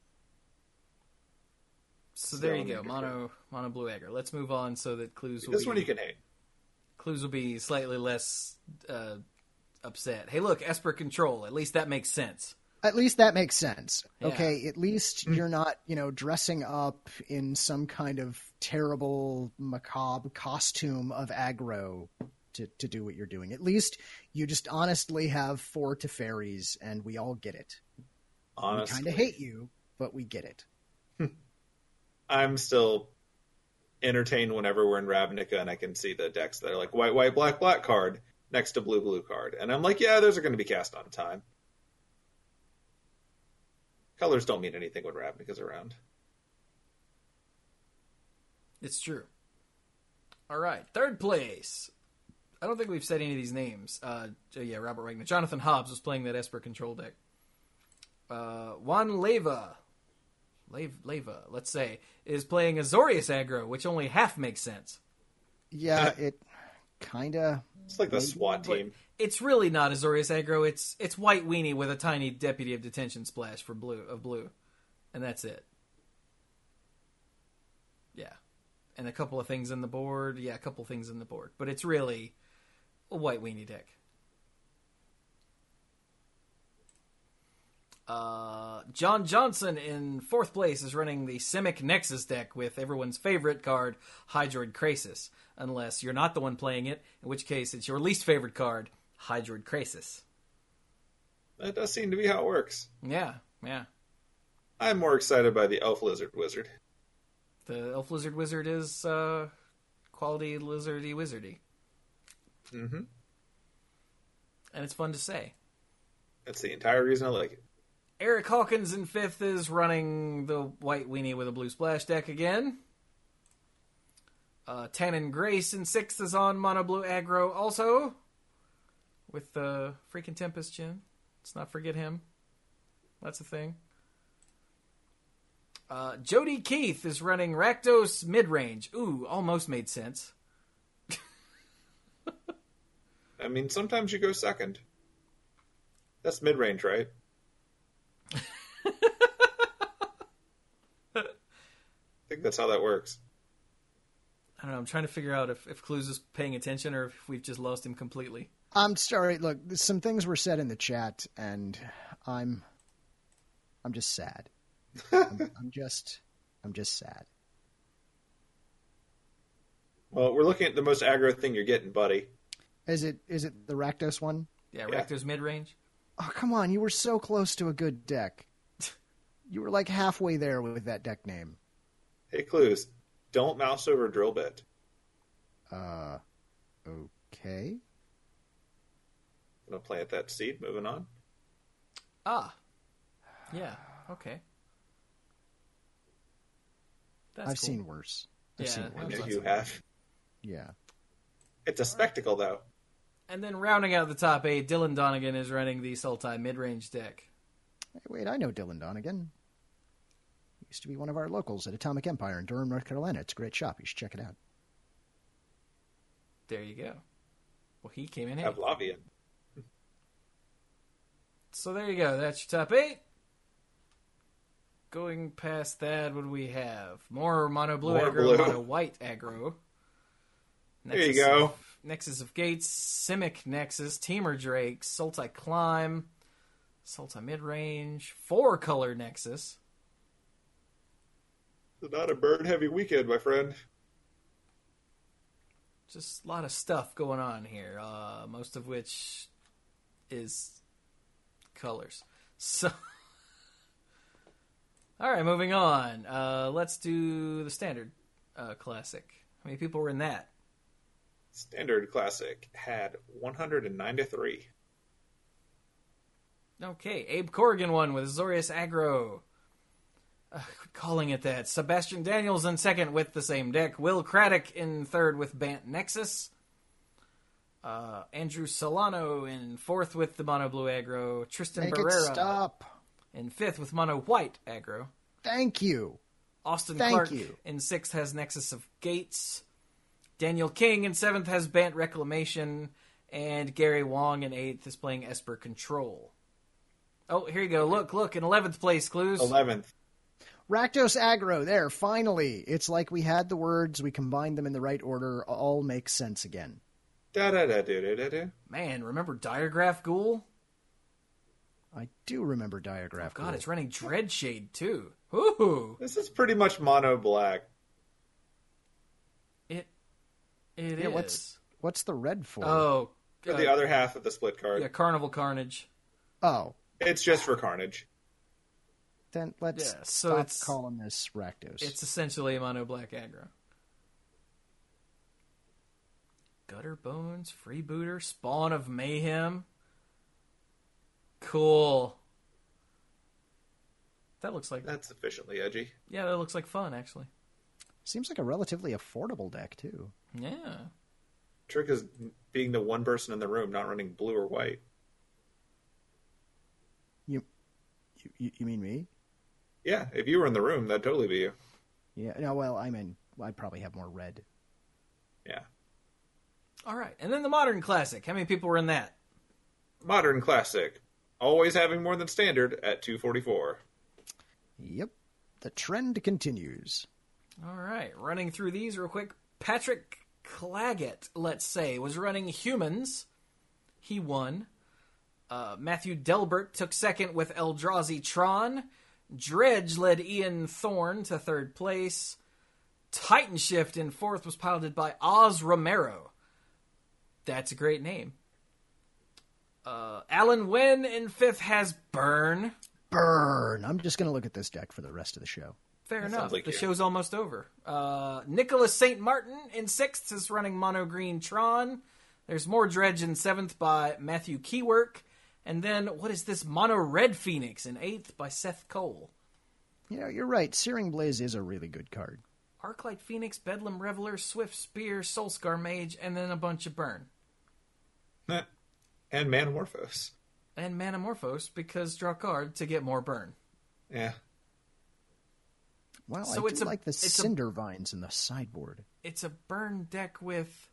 A: So there you go, mono blue aggro. Let's move on so that clues will
C: This one you can hate.
A: Clues will be slightly less upset. Hey, look, Esper Control. At least that makes sense.
B: At least that makes sense.
A: Yeah.
B: Okay, at least you're not, dressing up in some kind of terrible, macabre costume of aggro to do what you're doing. At least you just honestly have 4 Teferis, and we all get it.
C: Honestly.
B: We kind of hate you, but we get it.
C: I'm still entertained whenever we're in Ravnica and I can see the decks that are like white, white, black, black card next to blue, blue card. And I'm like, yeah, those are going to be cast on time. Colors don't mean anything when Ravnica's around.
A: It's true. All right, third place. I don't think we've said any of these names. Robert Wagner. Jonathan Hobbs was playing that Esper Control deck. Juan Leva, let's say, is playing Azorius aggro, which only half makes sense.
B: Yeah, it kind of...
C: It's like the SWAT team.
A: It's really not Azorius aggro. It's White Weenie with a tiny Deputy of Detention splash for blue. And that's it. Yeah. And a couple of things in the board. Yeah, a couple of things in the board. But it's really a White Weenie deck. John Johnson in 4th place is running the Simic Nexus deck with everyone's favorite card, Hydroid Krasis. Unless you're not the one playing it, in which case it's your least favorite card, Hydroid Krasis.
C: That does seem to be how it works.
A: Yeah.
C: I'm more excited by the Elf Lizard Wizard.
A: The Elf Lizard Wizard is quality lizardy wizardy.
C: Mm-hmm.
A: And it's fun to say. That's
C: the entire reason I like it.
A: Eric Hawkins in 5th is running the White Weenie with a blue splash deck again. Tannen Grace in 6th is on mono blue aggro also. With the freaking Tempest Chin. Let's not forget him. That's a thing. Jody Keith is running Rakdos midrange. Ooh, almost made sense.
C: I mean, sometimes you go second. That's mid-range, right? I think that's how that works.
A: I don't know. I'm trying to figure out if Clues is paying attention or if we've just lost him completely.
B: I'm sorry. Look, some things were said in the chat, and I'm just sad. I'm just sad.
C: Well, we're looking at the most aggro thing you're getting, buddy.
B: Is it the Rakdos one?
A: Yeah, Rakdos mid-range.
B: Oh, come on. You were so close to a good deck. You were like halfway there with that deck name.
C: Hey, Clues. Don't mouse over Drill Bit.
B: Okay.
C: I'm going to plant that seed. Moving on.
A: Ah. Yeah, okay.
B: I've seen worse.
C: You have.
B: Yeah.
C: It's a spectacle, though.
A: And then rounding out the top 8, Dylan Donegan is running the Sultai mid-range deck.
B: Hey, wait, I know Dylan Donegan. He used to be one of our locals at Atomic Empire in Durham, North Carolina. It's a great shop. You should check it out.
A: There you go. Well, he came in handy.
C: Pavlovian.
A: So there you go. That's your top 8. Going past that, what do we have? More mono blue aggro, mono white aggro.
C: There you go.
A: Nexus of Gates, Simic Nexus, Teamer Drake, Sultai Climb, Sultai Midrange, 4-color Nexus.
C: It's not a bird-heavy weekend, my friend.
A: Just a lot of stuff going on here, most of which is colors. So, all right, moving on. Let's do the Standard Classic. How many people were in that?
C: Standard Classic had 193.
A: Okay, Abe Corrigan won with Azorius aggro. Calling it that. Sebastian Daniels in 2nd with the same deck. Will Craddock in 3rd with Bant Nexus. Andrew Solano in 4th with the mono blue aggro. Tristan Barrera in 5th with mono white aggro.
B: Thank you.
A: Austin Clark in 6th has Nexus of Gates. Daniel King in 7th has Bant Reclamation. And Gary Wong in 8th is playing Esper Control. Oh, here you go. Look, in 11th place, Clues.
C: 11th.
B: Rakdos Aggro, there, finally. It's like we had the words, we combined them in the right order, all makes sense again.
C: Da-da-da-da-da-da-da.
A: Man, remember Diagraph Ghoul?
B: I do remember Diagraph
A: God,
B: Ghoul.
A: it's running Dreadshade, too. Ooh.
C: This is pretty much mono black.
A: It is.
B: What's the red for?
A: Oh.
C: For the other half of the split card.
A: Yeah, Carnival Carnage.
B: Oh.
C: It's just for Carnage.
B: Then let's stop calling this Rakdos.
A: It's essentially a mono black aggro. Gutter Bones, Freebooter, Spawn of Mayhem. Cool. That looks like...
C: That's sufficiently edgy.
A: Yeah, that looks like fun, actually.
B: Seems like a relatively affordable deck, too.
A: Yeah.
C: Trick is being the one person in the room not running blue or white.
B: You mean me?
C: Yeah, if you were in the room, that'd totally be you.
B: Yeah, no, well, I'd probably have more red.
C: Yeah.
A: All right, and then the Modern Classic. How many people were in that?
C: Modern Classic. Always having more than Standard at 244.
B: Yep. The trend continues.
A: All right, running through these real quick. Patrick Claggett, let's say, was running Humans. He won. Matthew Delbert took second with Eldrazi Tron. Dredge led Ian Thorne to third place. Titan Shift in fourth was piloted by Oz Romero. That's a great name. Alan Wen in fifth has Burn.
B: Burn. I'm just going to look at this deck for the rest of the show.
A: Fair
C: That
A: enough.
C: sounds like
A: The
C: you.
A: show's almost over. Nicholas St. Martin in sixth is running Mono Green Tron. There's more Dredge in seventh by Matthew Keywork. And then, what is this? Mono Red Phoenix in eighth by Seth Cole.
B: You know, you're right. Searing Blaze is a really good card.
A: Arclight Phoenix, Bedlam Reveler, Swift Spear, Soulscar Mage, and then a bunch of Burn.
C: And Manamorphose.
A: And Manamorphose, because draw card to get more Burn.
C: Yeah.
B: Well,
A: So
B: I
A: it's
B: do
A: a-
B: like the
A: it's a-
B: Cinder Vines in the sideboard.
A: It's a Burn deck with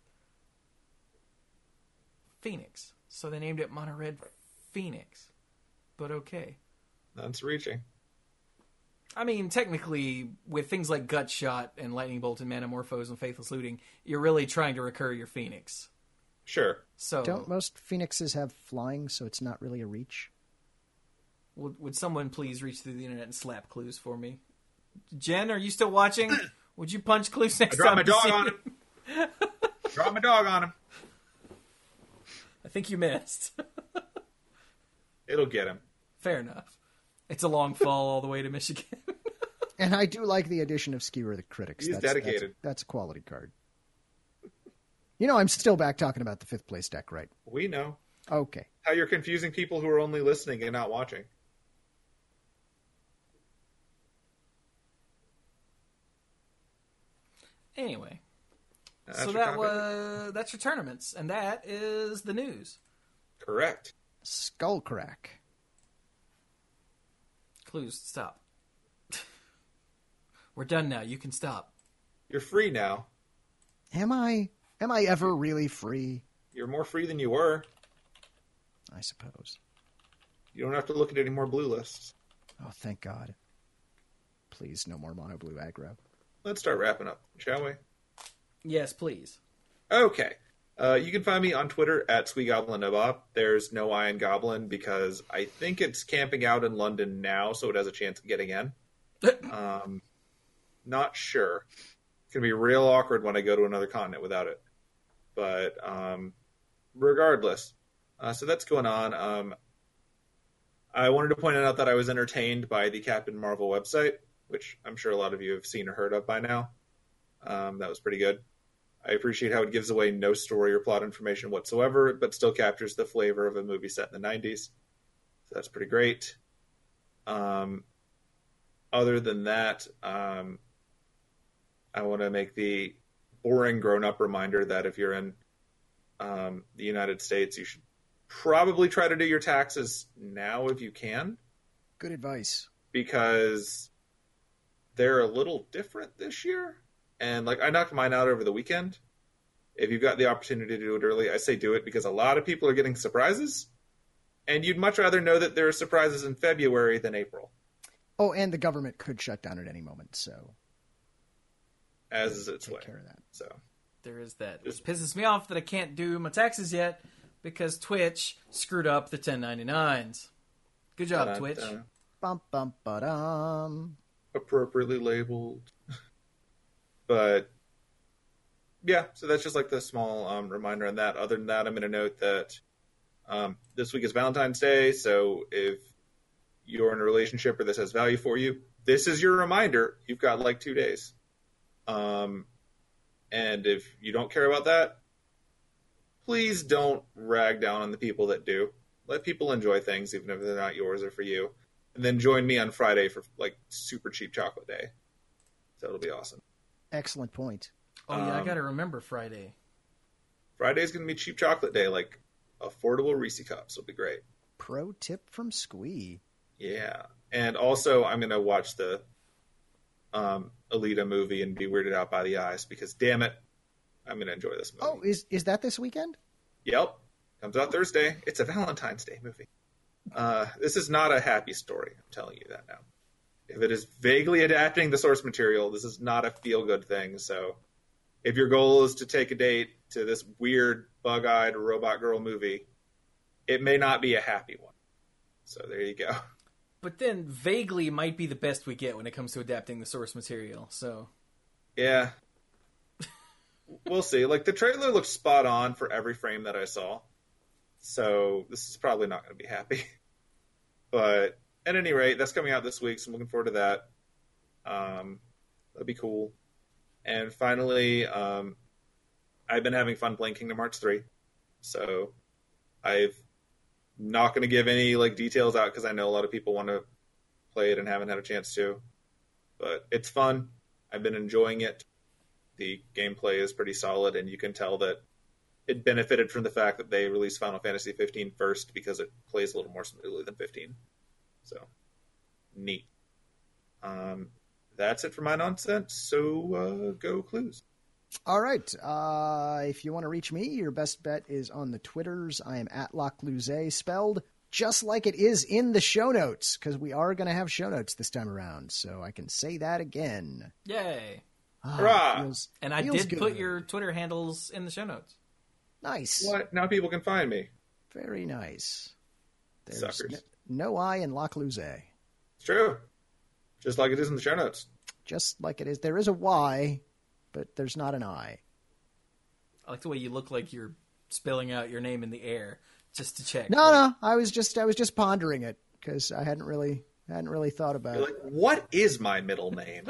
A: Phoenix. So they named it Mono Red Phoenix. But okay.
C: That's reaching.
A: I mean, technically, with things like Gut Shot and Lightning Bolt and Manamorphose and Faithless Looting, you're really trying to recur your Phoenix.
C: Sure.
A: So,
B: Don't most Phoenixes have flying, so it's not really a reach?
A: would someone please reach through the internet and slap Clues for me? Jen, are you still watching? Would you punch Clues next
C: Drop
A: time?
C: my
A: you
C: dog
A: see
C: on him. Drop my dog on him.
A: I think you missed.
C: It'll get him.
A: Fair enough. It's a long fall all the way to Michigan.
B: And I do like the addition of Skewer the Critics.
C: He's dedicated.
B: That's a quality card. You know, I'm still back talking about the fifth place deck, right?
C: We know
B: Okay.
C: how you're confusing people who are only listening and not watching.
A: Anyway,
C: That's
A: so
C: your topic?
A: that's your tournaments, and that is the news.
C: Correct.
B: Skullcrack.
A: Clues, stop. We're done now. You can stop.
C: You're free now.
B: Am I ever really free?
C: You're more free than you were.
B: I suppose.
C: You don't have to look at any more blue lists.
B: Oh, thank God. Please, no more mono blue aggro.
C: Let's start wrapping up, shall we?
A: Yes, please.
C: Okay. You can find me on Twitter at SweetGoblinNabob. There's no Iron Goblin because I think it's camping out in London now, so it has a chance of getting in. Not sure. It's going to be real awkward when I go to another continent without it. But regardless, so that's going on. I wanted to point out that I was entertained by the Captain Marvel website, which I'm sure a lot of you have seen or heard of by now. That was pretty good. I appreciate how it gives away no story or plot information whatsoever, but still captures the flavor of a movie set in the 90s. So that's pretty great. Other than that, I want to make the boring grown-up reminder that if you're in the United States, you should probably try to do your taxes now if you can.
B: Good advice.
C: Because they're a little different this year. And I knocked mine out over the weekend. If you've got the opportunity to do it early, I say do it because a lot of people are getting surprises. And you'd much rather know that there are surprises in February than April.
B: Oh, and the government could shut down at any moment, so...
C: As is its
B: take
C: way.
B: care of that.
C: So
A: There is that. Which pisses me off that I can't do my taxes yet because Twitch screwed up the 1099s. Good job, Twitch.
B: Bum, bum, ba-dum.
C: Appropriately labeled. But yeah, so that's just like the small reminder on that. Other than that, I'm going to note that this week is Valentine's Day, so if you're in a relationship or this has value for you, this is your reminder. You've got like 2 days. And if you don't care about that, please don't rag down on the people that do. Let people enjoy things, even if they're not yours or for you. And then join me on Friday for like super cheap chocolate day. So it'll be awesome.
B: Excellent point.
A: Oh, yeah, I got to remember Friday.
C: Friday's going to be cheap chocolate day, like affordable Reese cups will be great.
B: Pro tip from Squee.
C: Yeah. And also, I'm going to watch the Alita movie and be weirded out by the eyes because, damn it, I'm going to enjoy this movie.
B: Oh, is that this weekend?
C: Yep. Comes out Thursday. It's a Valentine's Day movie. This is not a happy story. I'm telling you that now. If it is vaguely adapting the source material, this is not a feel-good thing. So if your goal is to take a date to this weird, bug-eyed robot girl movie, it may not be a happy one. So there you go.
A: But then vaguely might be the best we get when it comes to adapting the source material. So
C: yeah. We'll see. Like, the trailer looks spot on for every frame that I saw. So this is probably not going to be happy. But at any rate, that's coming out this week, so I'm looking forward to that. That'd be cool. And finally, I've been having fun playing Kingdom Hearts 3. So I'm not going to give any like details out because I know a lot of people want to play it and haven't had a chance to. But it's fun. I've been enjoying it. The gameplay is pretty solid, and you can tell that it benefited from the fact that they released Final Fantasy 15 first because it plays a little more smoothly than 15. So, neat. That's it for my nonsense, so go Clues.
B: All right. If you want to reach me, your best bet is on the Twitters. I am at Locluze, spelled just like it is in the show notes, because we are going to have show notes this time around, so I can say that again.
A: Yay.
C: Hurrah!
A: And I did put your Twitter handles in the show notes.
B: Nice.
C: What? Now people can find me.
B: Very nice. There's
C: Suckers.
B: no I in Locluze.
C: It's true. Just like it is in the show notes.
B: Just like it is. There is a Y, but there's not an I.
A: I like the way you look like you're spelling out your name in the air just to check.
B: No. I was just pondering it because I hadn't really thought about
C: You're
B: it.
C: like, what is my middle name?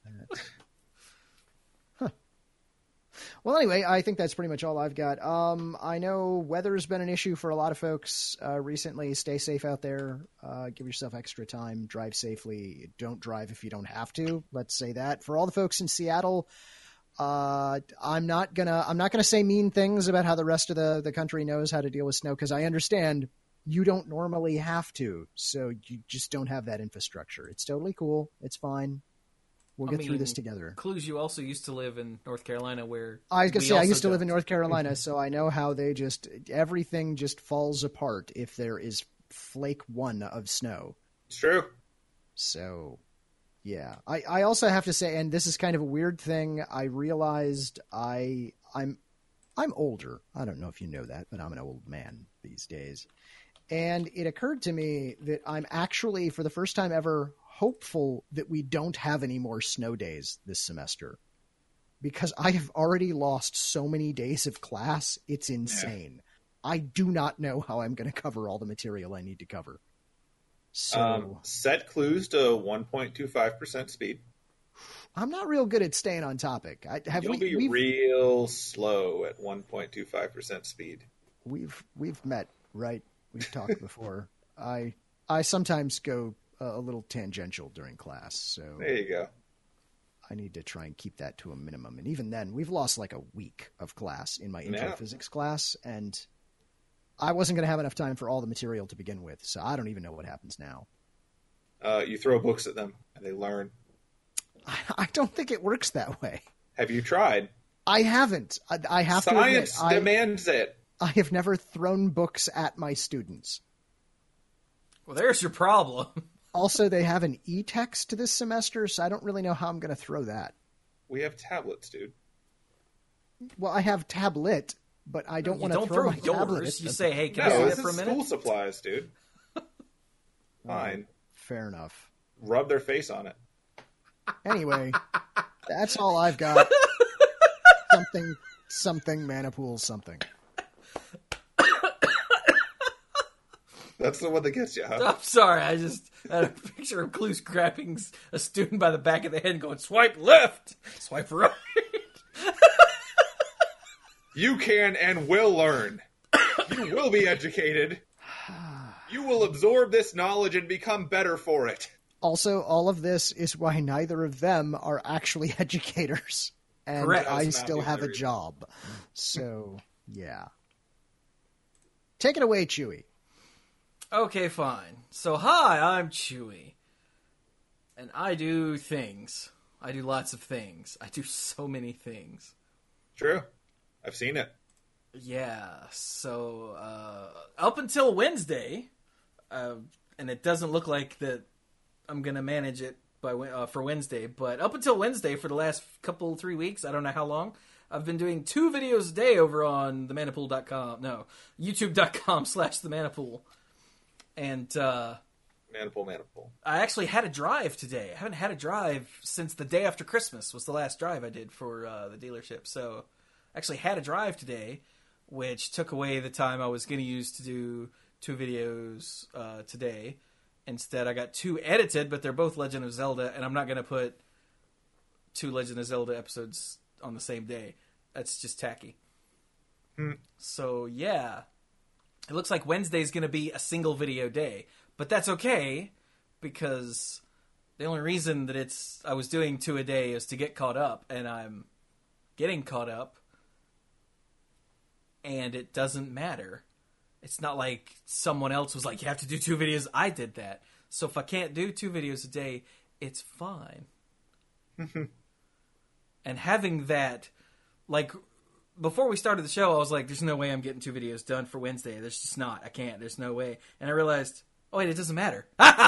B: Well, anyway, I think that's pretty much all I've got. I know weather's been an issue for a lot of folks recently. Stay safe out there. Give yourself extra time. Drive safely. Don't drive if you don't have to. Let's say that. For all the folks in Seattle, I'm not gonna say mean things about how the rest of the country knows how to deal with snow, because I understand you don't normally have to. So you just don't have that infrastructure. It's totally cool. It's fine. We'll get through this together.
A: Clues, you also used to live in North Carolina where...
B: I was going to say, I used to live in North Carolina, so I know how everything just falls apart if there is flake one of snow.
C: It's true.
B: So, yeah. I also have to say, and this is kind of a weird thing, I realized I'm older. I don't know if you know that, but I'm an old man these days. And it occurred to me that I'm actually, for the first time ever, hopeful that we don't have any more snow days this semester, because I have already lost so many days of class. It's insane. Yeah. I do not know how I'm going to cover all the material I need to cover. So
C: set Clues to 1.25% speed.
B: I'm not real good at staying on topic.
C: You'll be real slow at 1.25% speed.
B: We've met, right? We've talked before. I sometimes go a little tangential during class, so
C: there you go.
B: I need to try and keep that to a minimum. And even then, we've lost like a week of class in my intro physics class, and I wasn't going to have enough time for all the material to begin with, so I don't even know what happens now.
C: You throw books at them, and they learn.
B: I don't think it works that way.
C: Have you tried?
B: I haven't. I have
C: Science
B: to admit,
C: demands it.
B: I have never thrown books at my students.
A: Well, there's your problem.
B: Also, they have an e-text this semester, so I don't really know how I'm going to throw that.
C: We have tablets, dude.
B: Well, I have tablet, but I don't want to throw my tablet.
A: You say, hey, can I see that for a minute?
C: School supplies, dude. Fine.
B: Fair enough.
C: Rub their face on it.
B: Anyway, that's all I've got. Something, Manipool, something.
C: That's the one that gets you, huh?
A: I'm sorry, I just had a picture of Clues grabbing a student by the back of the head and going, swipe left, swipe right.
C: You can and will learn. You will be educated. You will absorb this knowledge and become better for it.
B: Also, all of this is why neither of them are actually educators. And
A: Correct.
B: I still have a job. So, yeah. Take it away, Chewy.
A: Okay, fine. So, hi, I'm Chewy. And I do things. I do lots of things. I do so many things.
C: True. I've seen it.
A: Yeah, so up until Wednesday, and it doesn't look like that I'm going to manage it for Wednesday, but up until Wednesday for the last 3 weeks, I don't know how long, I've been doing 2 videos a day over on youtube.com/themanipool. And
C: Manipool.
A: I actually had a drive today. I haven't had a drive since the day after Christmas was the last drive I did for the dealership. So I actually had a drive today, which took away the time I was going to use to do 2 videos today. Instead, I got 2 edited, but they're both Legend of Zelda, and I'm not going to put 2 Legend of Zelda episodes on the same day. That's just tacky. So, yeah. It looks like Wednesday's going to be a single video day. But that's okay, because the only reason that I was doing 2 a day is to get caught up, and I'm getting caught up. And it doesn't matter. It's not like someone else was like, you have to do 2 videos. I did that. So if I can't do 2 videos a day, it's fine. And having that, like, before we started the show, I was like, there's no way I'm getting 2 videos done for Wednesday. There's just not. I can't. There's no way. And I realized, oh, wait, it doesn't matter.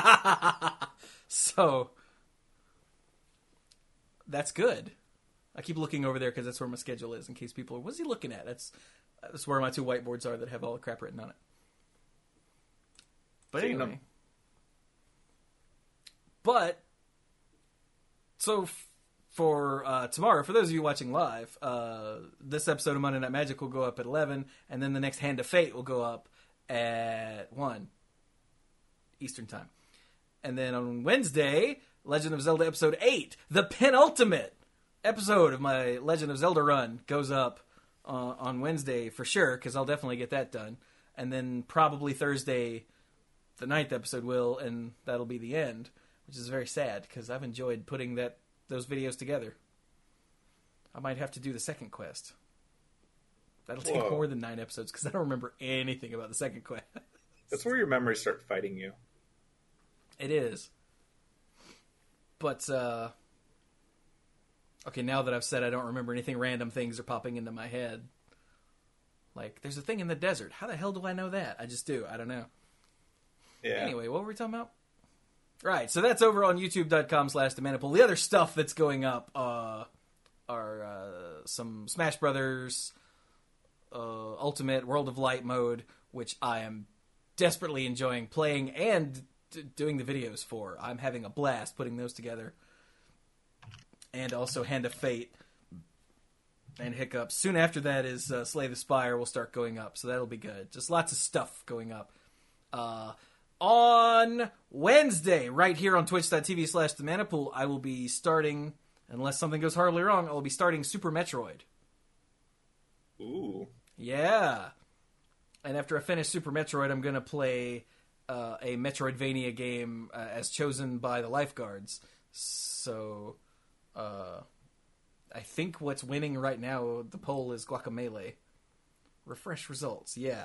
A: So that's good. I keep looking over there because that's where my schedule is in case people are, what's he looking at? That's where my 2 whiteboards are that have all the crap written on it. But anyway. But, so for tomorrow, for those of you watching live, this episode of Monday Night Magic will go up at 11, and then the next Hand of Fate will go up at 1 Eastern Time. And then on Wednesday, Legend of Zelda Episode 8, the penultimate episode of my Legend of Zelda run, goes up on Wednesday for sure, because I'll definitely get that done. And then probably Thursday, the 9th episode will, and that'll be the end, which is very sad, because I've enjoyed putting those videos together. I might have to do the second quest. That'll take more than 9 episodes, because I don't remember anything about the second quest.
C: That's where your memories start fighting you.
A: It is. But, okay, now that I've said I don't remember anything, random things are popping into my head. Like, there's a thing in the desert. How the hell do I know that? I just do. I don't know.
C: Yeah.
A: Anyway, what were we talking about? Right, so that's over on youtube.com/themanipool. The other stuff that's going up are some Smash Brothers Ultimate World of Light mode, which I am desperately enjoying playing and doing the videos for. I'm having a blast putting those together. And also Hand of Fate and Hiccups. Soon after that is Slay the Spire will start going up, so that'll be good. Just lots of stuff going up. On Wednesday, right here on twitch.tv/themanipool, I will be starting, unless something goes horribly wrong, I will be starting Super Metroid.
C: Ooh.
A: Yeah. And after I finish Super Metroid, I'm going to play a Metroidvania game as chosen by the lifeguards. So, I think what's winning right now, the poll, is Guacamelee. Refresh results, yeah.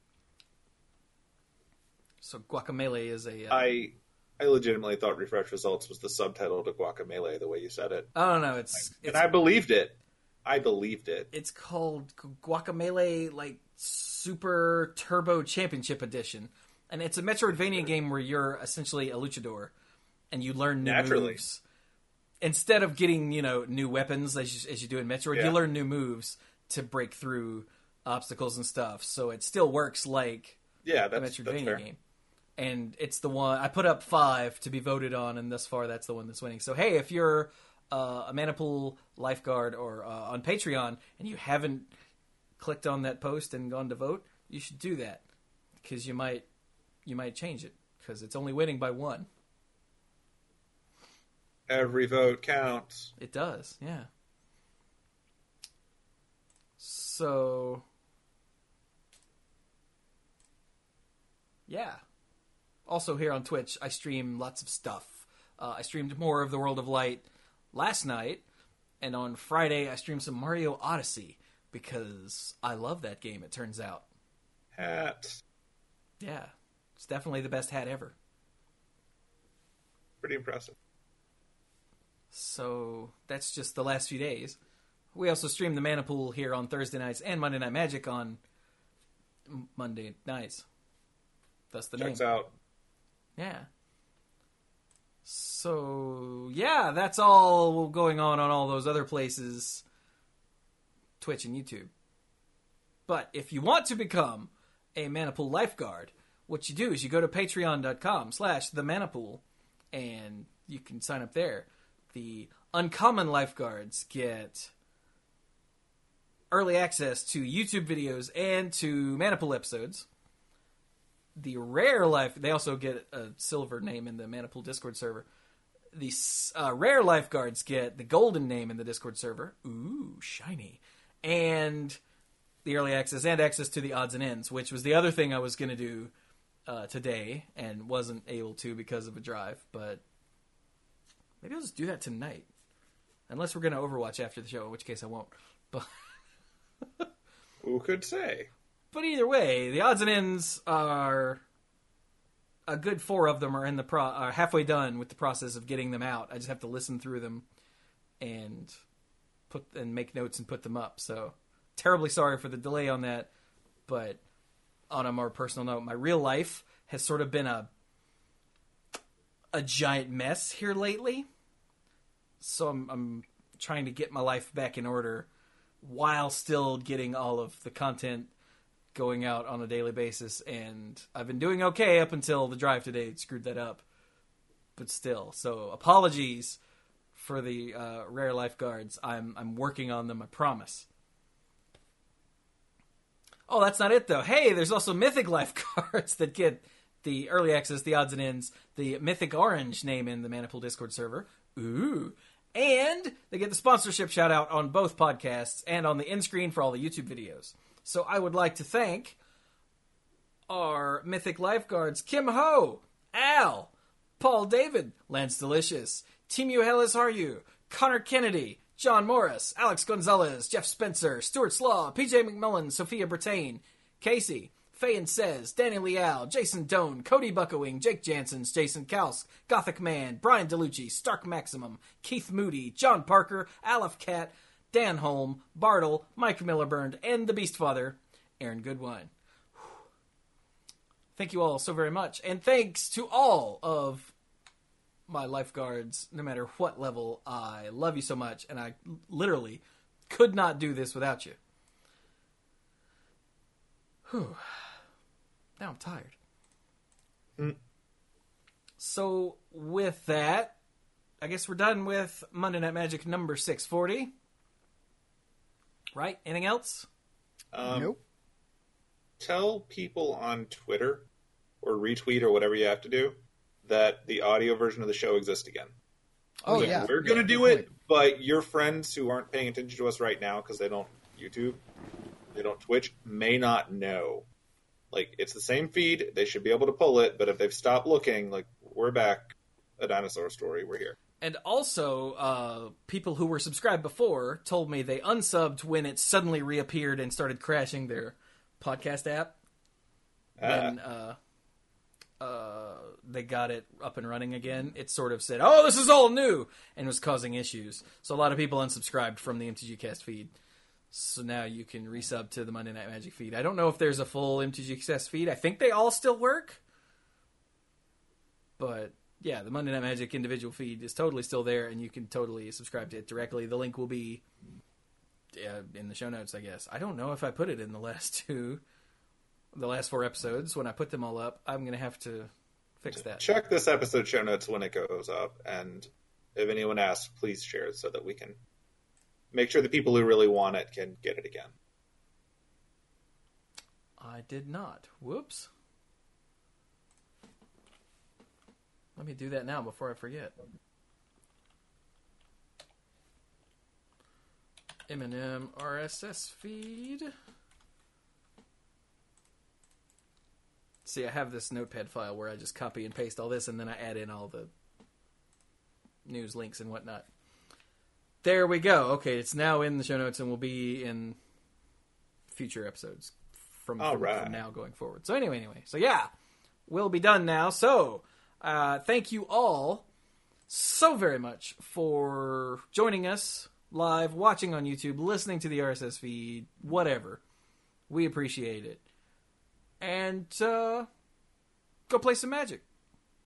A: So Guacamelee is a...
C: I legitimately thought Refresh Results was the subtitle to Guacamelee, the way you said it.
A: I don't know,
C: and I believed it. It's
A: called Guacamelee, Super Turbo Championship Edition. And it's a Metroidvania game where you're essentially a luchador, and you learn new moves. Instead of getting, new weapons as you do in Metroid, you learn new moves to break through obstacles and stuff. So it still works like a Metroidvania game. And it's the one I put up 5 to be voted on, and thus far that's the one that's winning. So hey, if you're a Manipool lifeguard or on Patreon and you haven't clicked on that post and gone to vote, you should do that, because you might change it, because it's only winning by 1.
C: Every vote counts.
A: It does, yeah. So yeah. Also here on Twitch, I stream lots of stuff. I streamed more of the World of Light last night, and on Friday I streamed some Mario Odyssey, because I love that game, it turns out.
C: Hat.
A: Yeah, it's definitely the best hat ever.
C: Pretty impressive.
A: So that's just the last few days. We also stream the Manipool here on Thursday nights and Monday Night Magic on Monday nights. That's the name.
C: Checks out.
A: Yeah. So, yeah, that's all going on all those other places, Twitch and YouTube. But if you want to become a Manipool lifeguard, what you do is you go to patreon.com/themanipool, and you can sign up there. The uncommon lifeguards get early access to YouTube videos and to Manipool episodes. The rare they also get a silver name in the Manipool Discord server. The rare lifeguards get the golden name in the Discord server. Ooh, shiny. And the early access and access to the odds and ends, which was the other thing I was going to do today and wasn't able to because of a drive. But maybe I'll just do that tonight. Unless we're going to Overwatch after the show, in which case I won't. But
C: who could say?
A: But either way, the odds and ends are a good 4 of them are are halfway done with the process of getting them out. I just have to listen through them and make notes and put them up. So terribly sorry for the delay on that. But on a more personal note, my real life has sort of been a giant mess here lately. So I'm trying to get my life back in order while still getting all of the content going out on a daily basis, and I've been doing okay up until the drive today screwed that up. But still, so apologies for the rare lifeguards. I'm working on them, I promise. Oh, that's not it though. Hey, there's also mythic lifeguards that get the early access, the odds and ends, the mythic orange name in the Manipool Discord server. Ooh. And they get the sponsorship shout out on both podcasts and on the end screen for all the YouTube videos. So I would like to thank our mythic lifeguards, Kim Ho, Al, Paul David, Lance Delicious, Timu Hellas Are You, Connor Kennedy, John Morris, Alex Gonzalez, Jeff Spencer, Stuart Slaw, PJ McMullen, Sophia Bertain, Casey, Faye Says, Danny Leal, Jason Doan, Cody Buckowing, Jake Jansons, Jason Kausk, Gothic Man, Brian DeLucci, Stark Maximum, Keith Moody, John Parker, Aleph Cat, Dan Holm, Bartle, Mike Millerburn, and the Beast Father, Aaron Goodwine. Thank you all so very much. And thanks to all of my lifeguards, no matter what level. I love you so much, and I literally could not do this without you. Whew. Now I'm tired. So with that, I guess we're done with Monday Night Magic number 640. Right? Anything else?
B: Nope.
C: Tell people on Twitter or retweet or whatever you have to do that the audio version of the show exists again.
B: Oh, yeah.
C: We're going to do it, but your friends who aren't paying attention to us right now because they don't YouTube, they don't Twitch, may not know. Like, it's the same feed. They should be able to pull it, but if they've stopped looking, like, we're back. A dinosaur story. We're here.
A: And also, people who were subscribed before told me they unsubbed when it suddenly reappeared and started crashing their podcast app. When they got it up and running again, it sort of said, "Oh, this is all new," and was causing issues. So a lot of people unsubscribed from the MTG Cast feed. So now you can resub to the Monday Night Magic feed. I don't know if there's a full MTG Cast feed. I think they all still work. But yeah, the Monday Night Magic individual feed is totally still there, and you can totally subscribe to it directly. The link will be in the show notes, I guess. I don't know if I put it in the last 4 episodes. When I put them all up, I'm going to have to fix that.
C: Check this episode show notes when it goes up, and if anyone asks, please share it so that we can make sure the people who really want it can get it again.
A: I did not. Whoops. Let me do that now before I forget. M&M RSS feed. See, I have this notepad file where I just copy and paste all this, and then I add in all the news links and whatnot. There we go. Okay, it's now in the show notes and will be in future episodes from now going forward. So anyway. So yeah, we'll be done now. So thank you all so very much for joining us live, watching on YouTube, listening to the RSS feed, whatever. We appreciate it. And go play some Magic.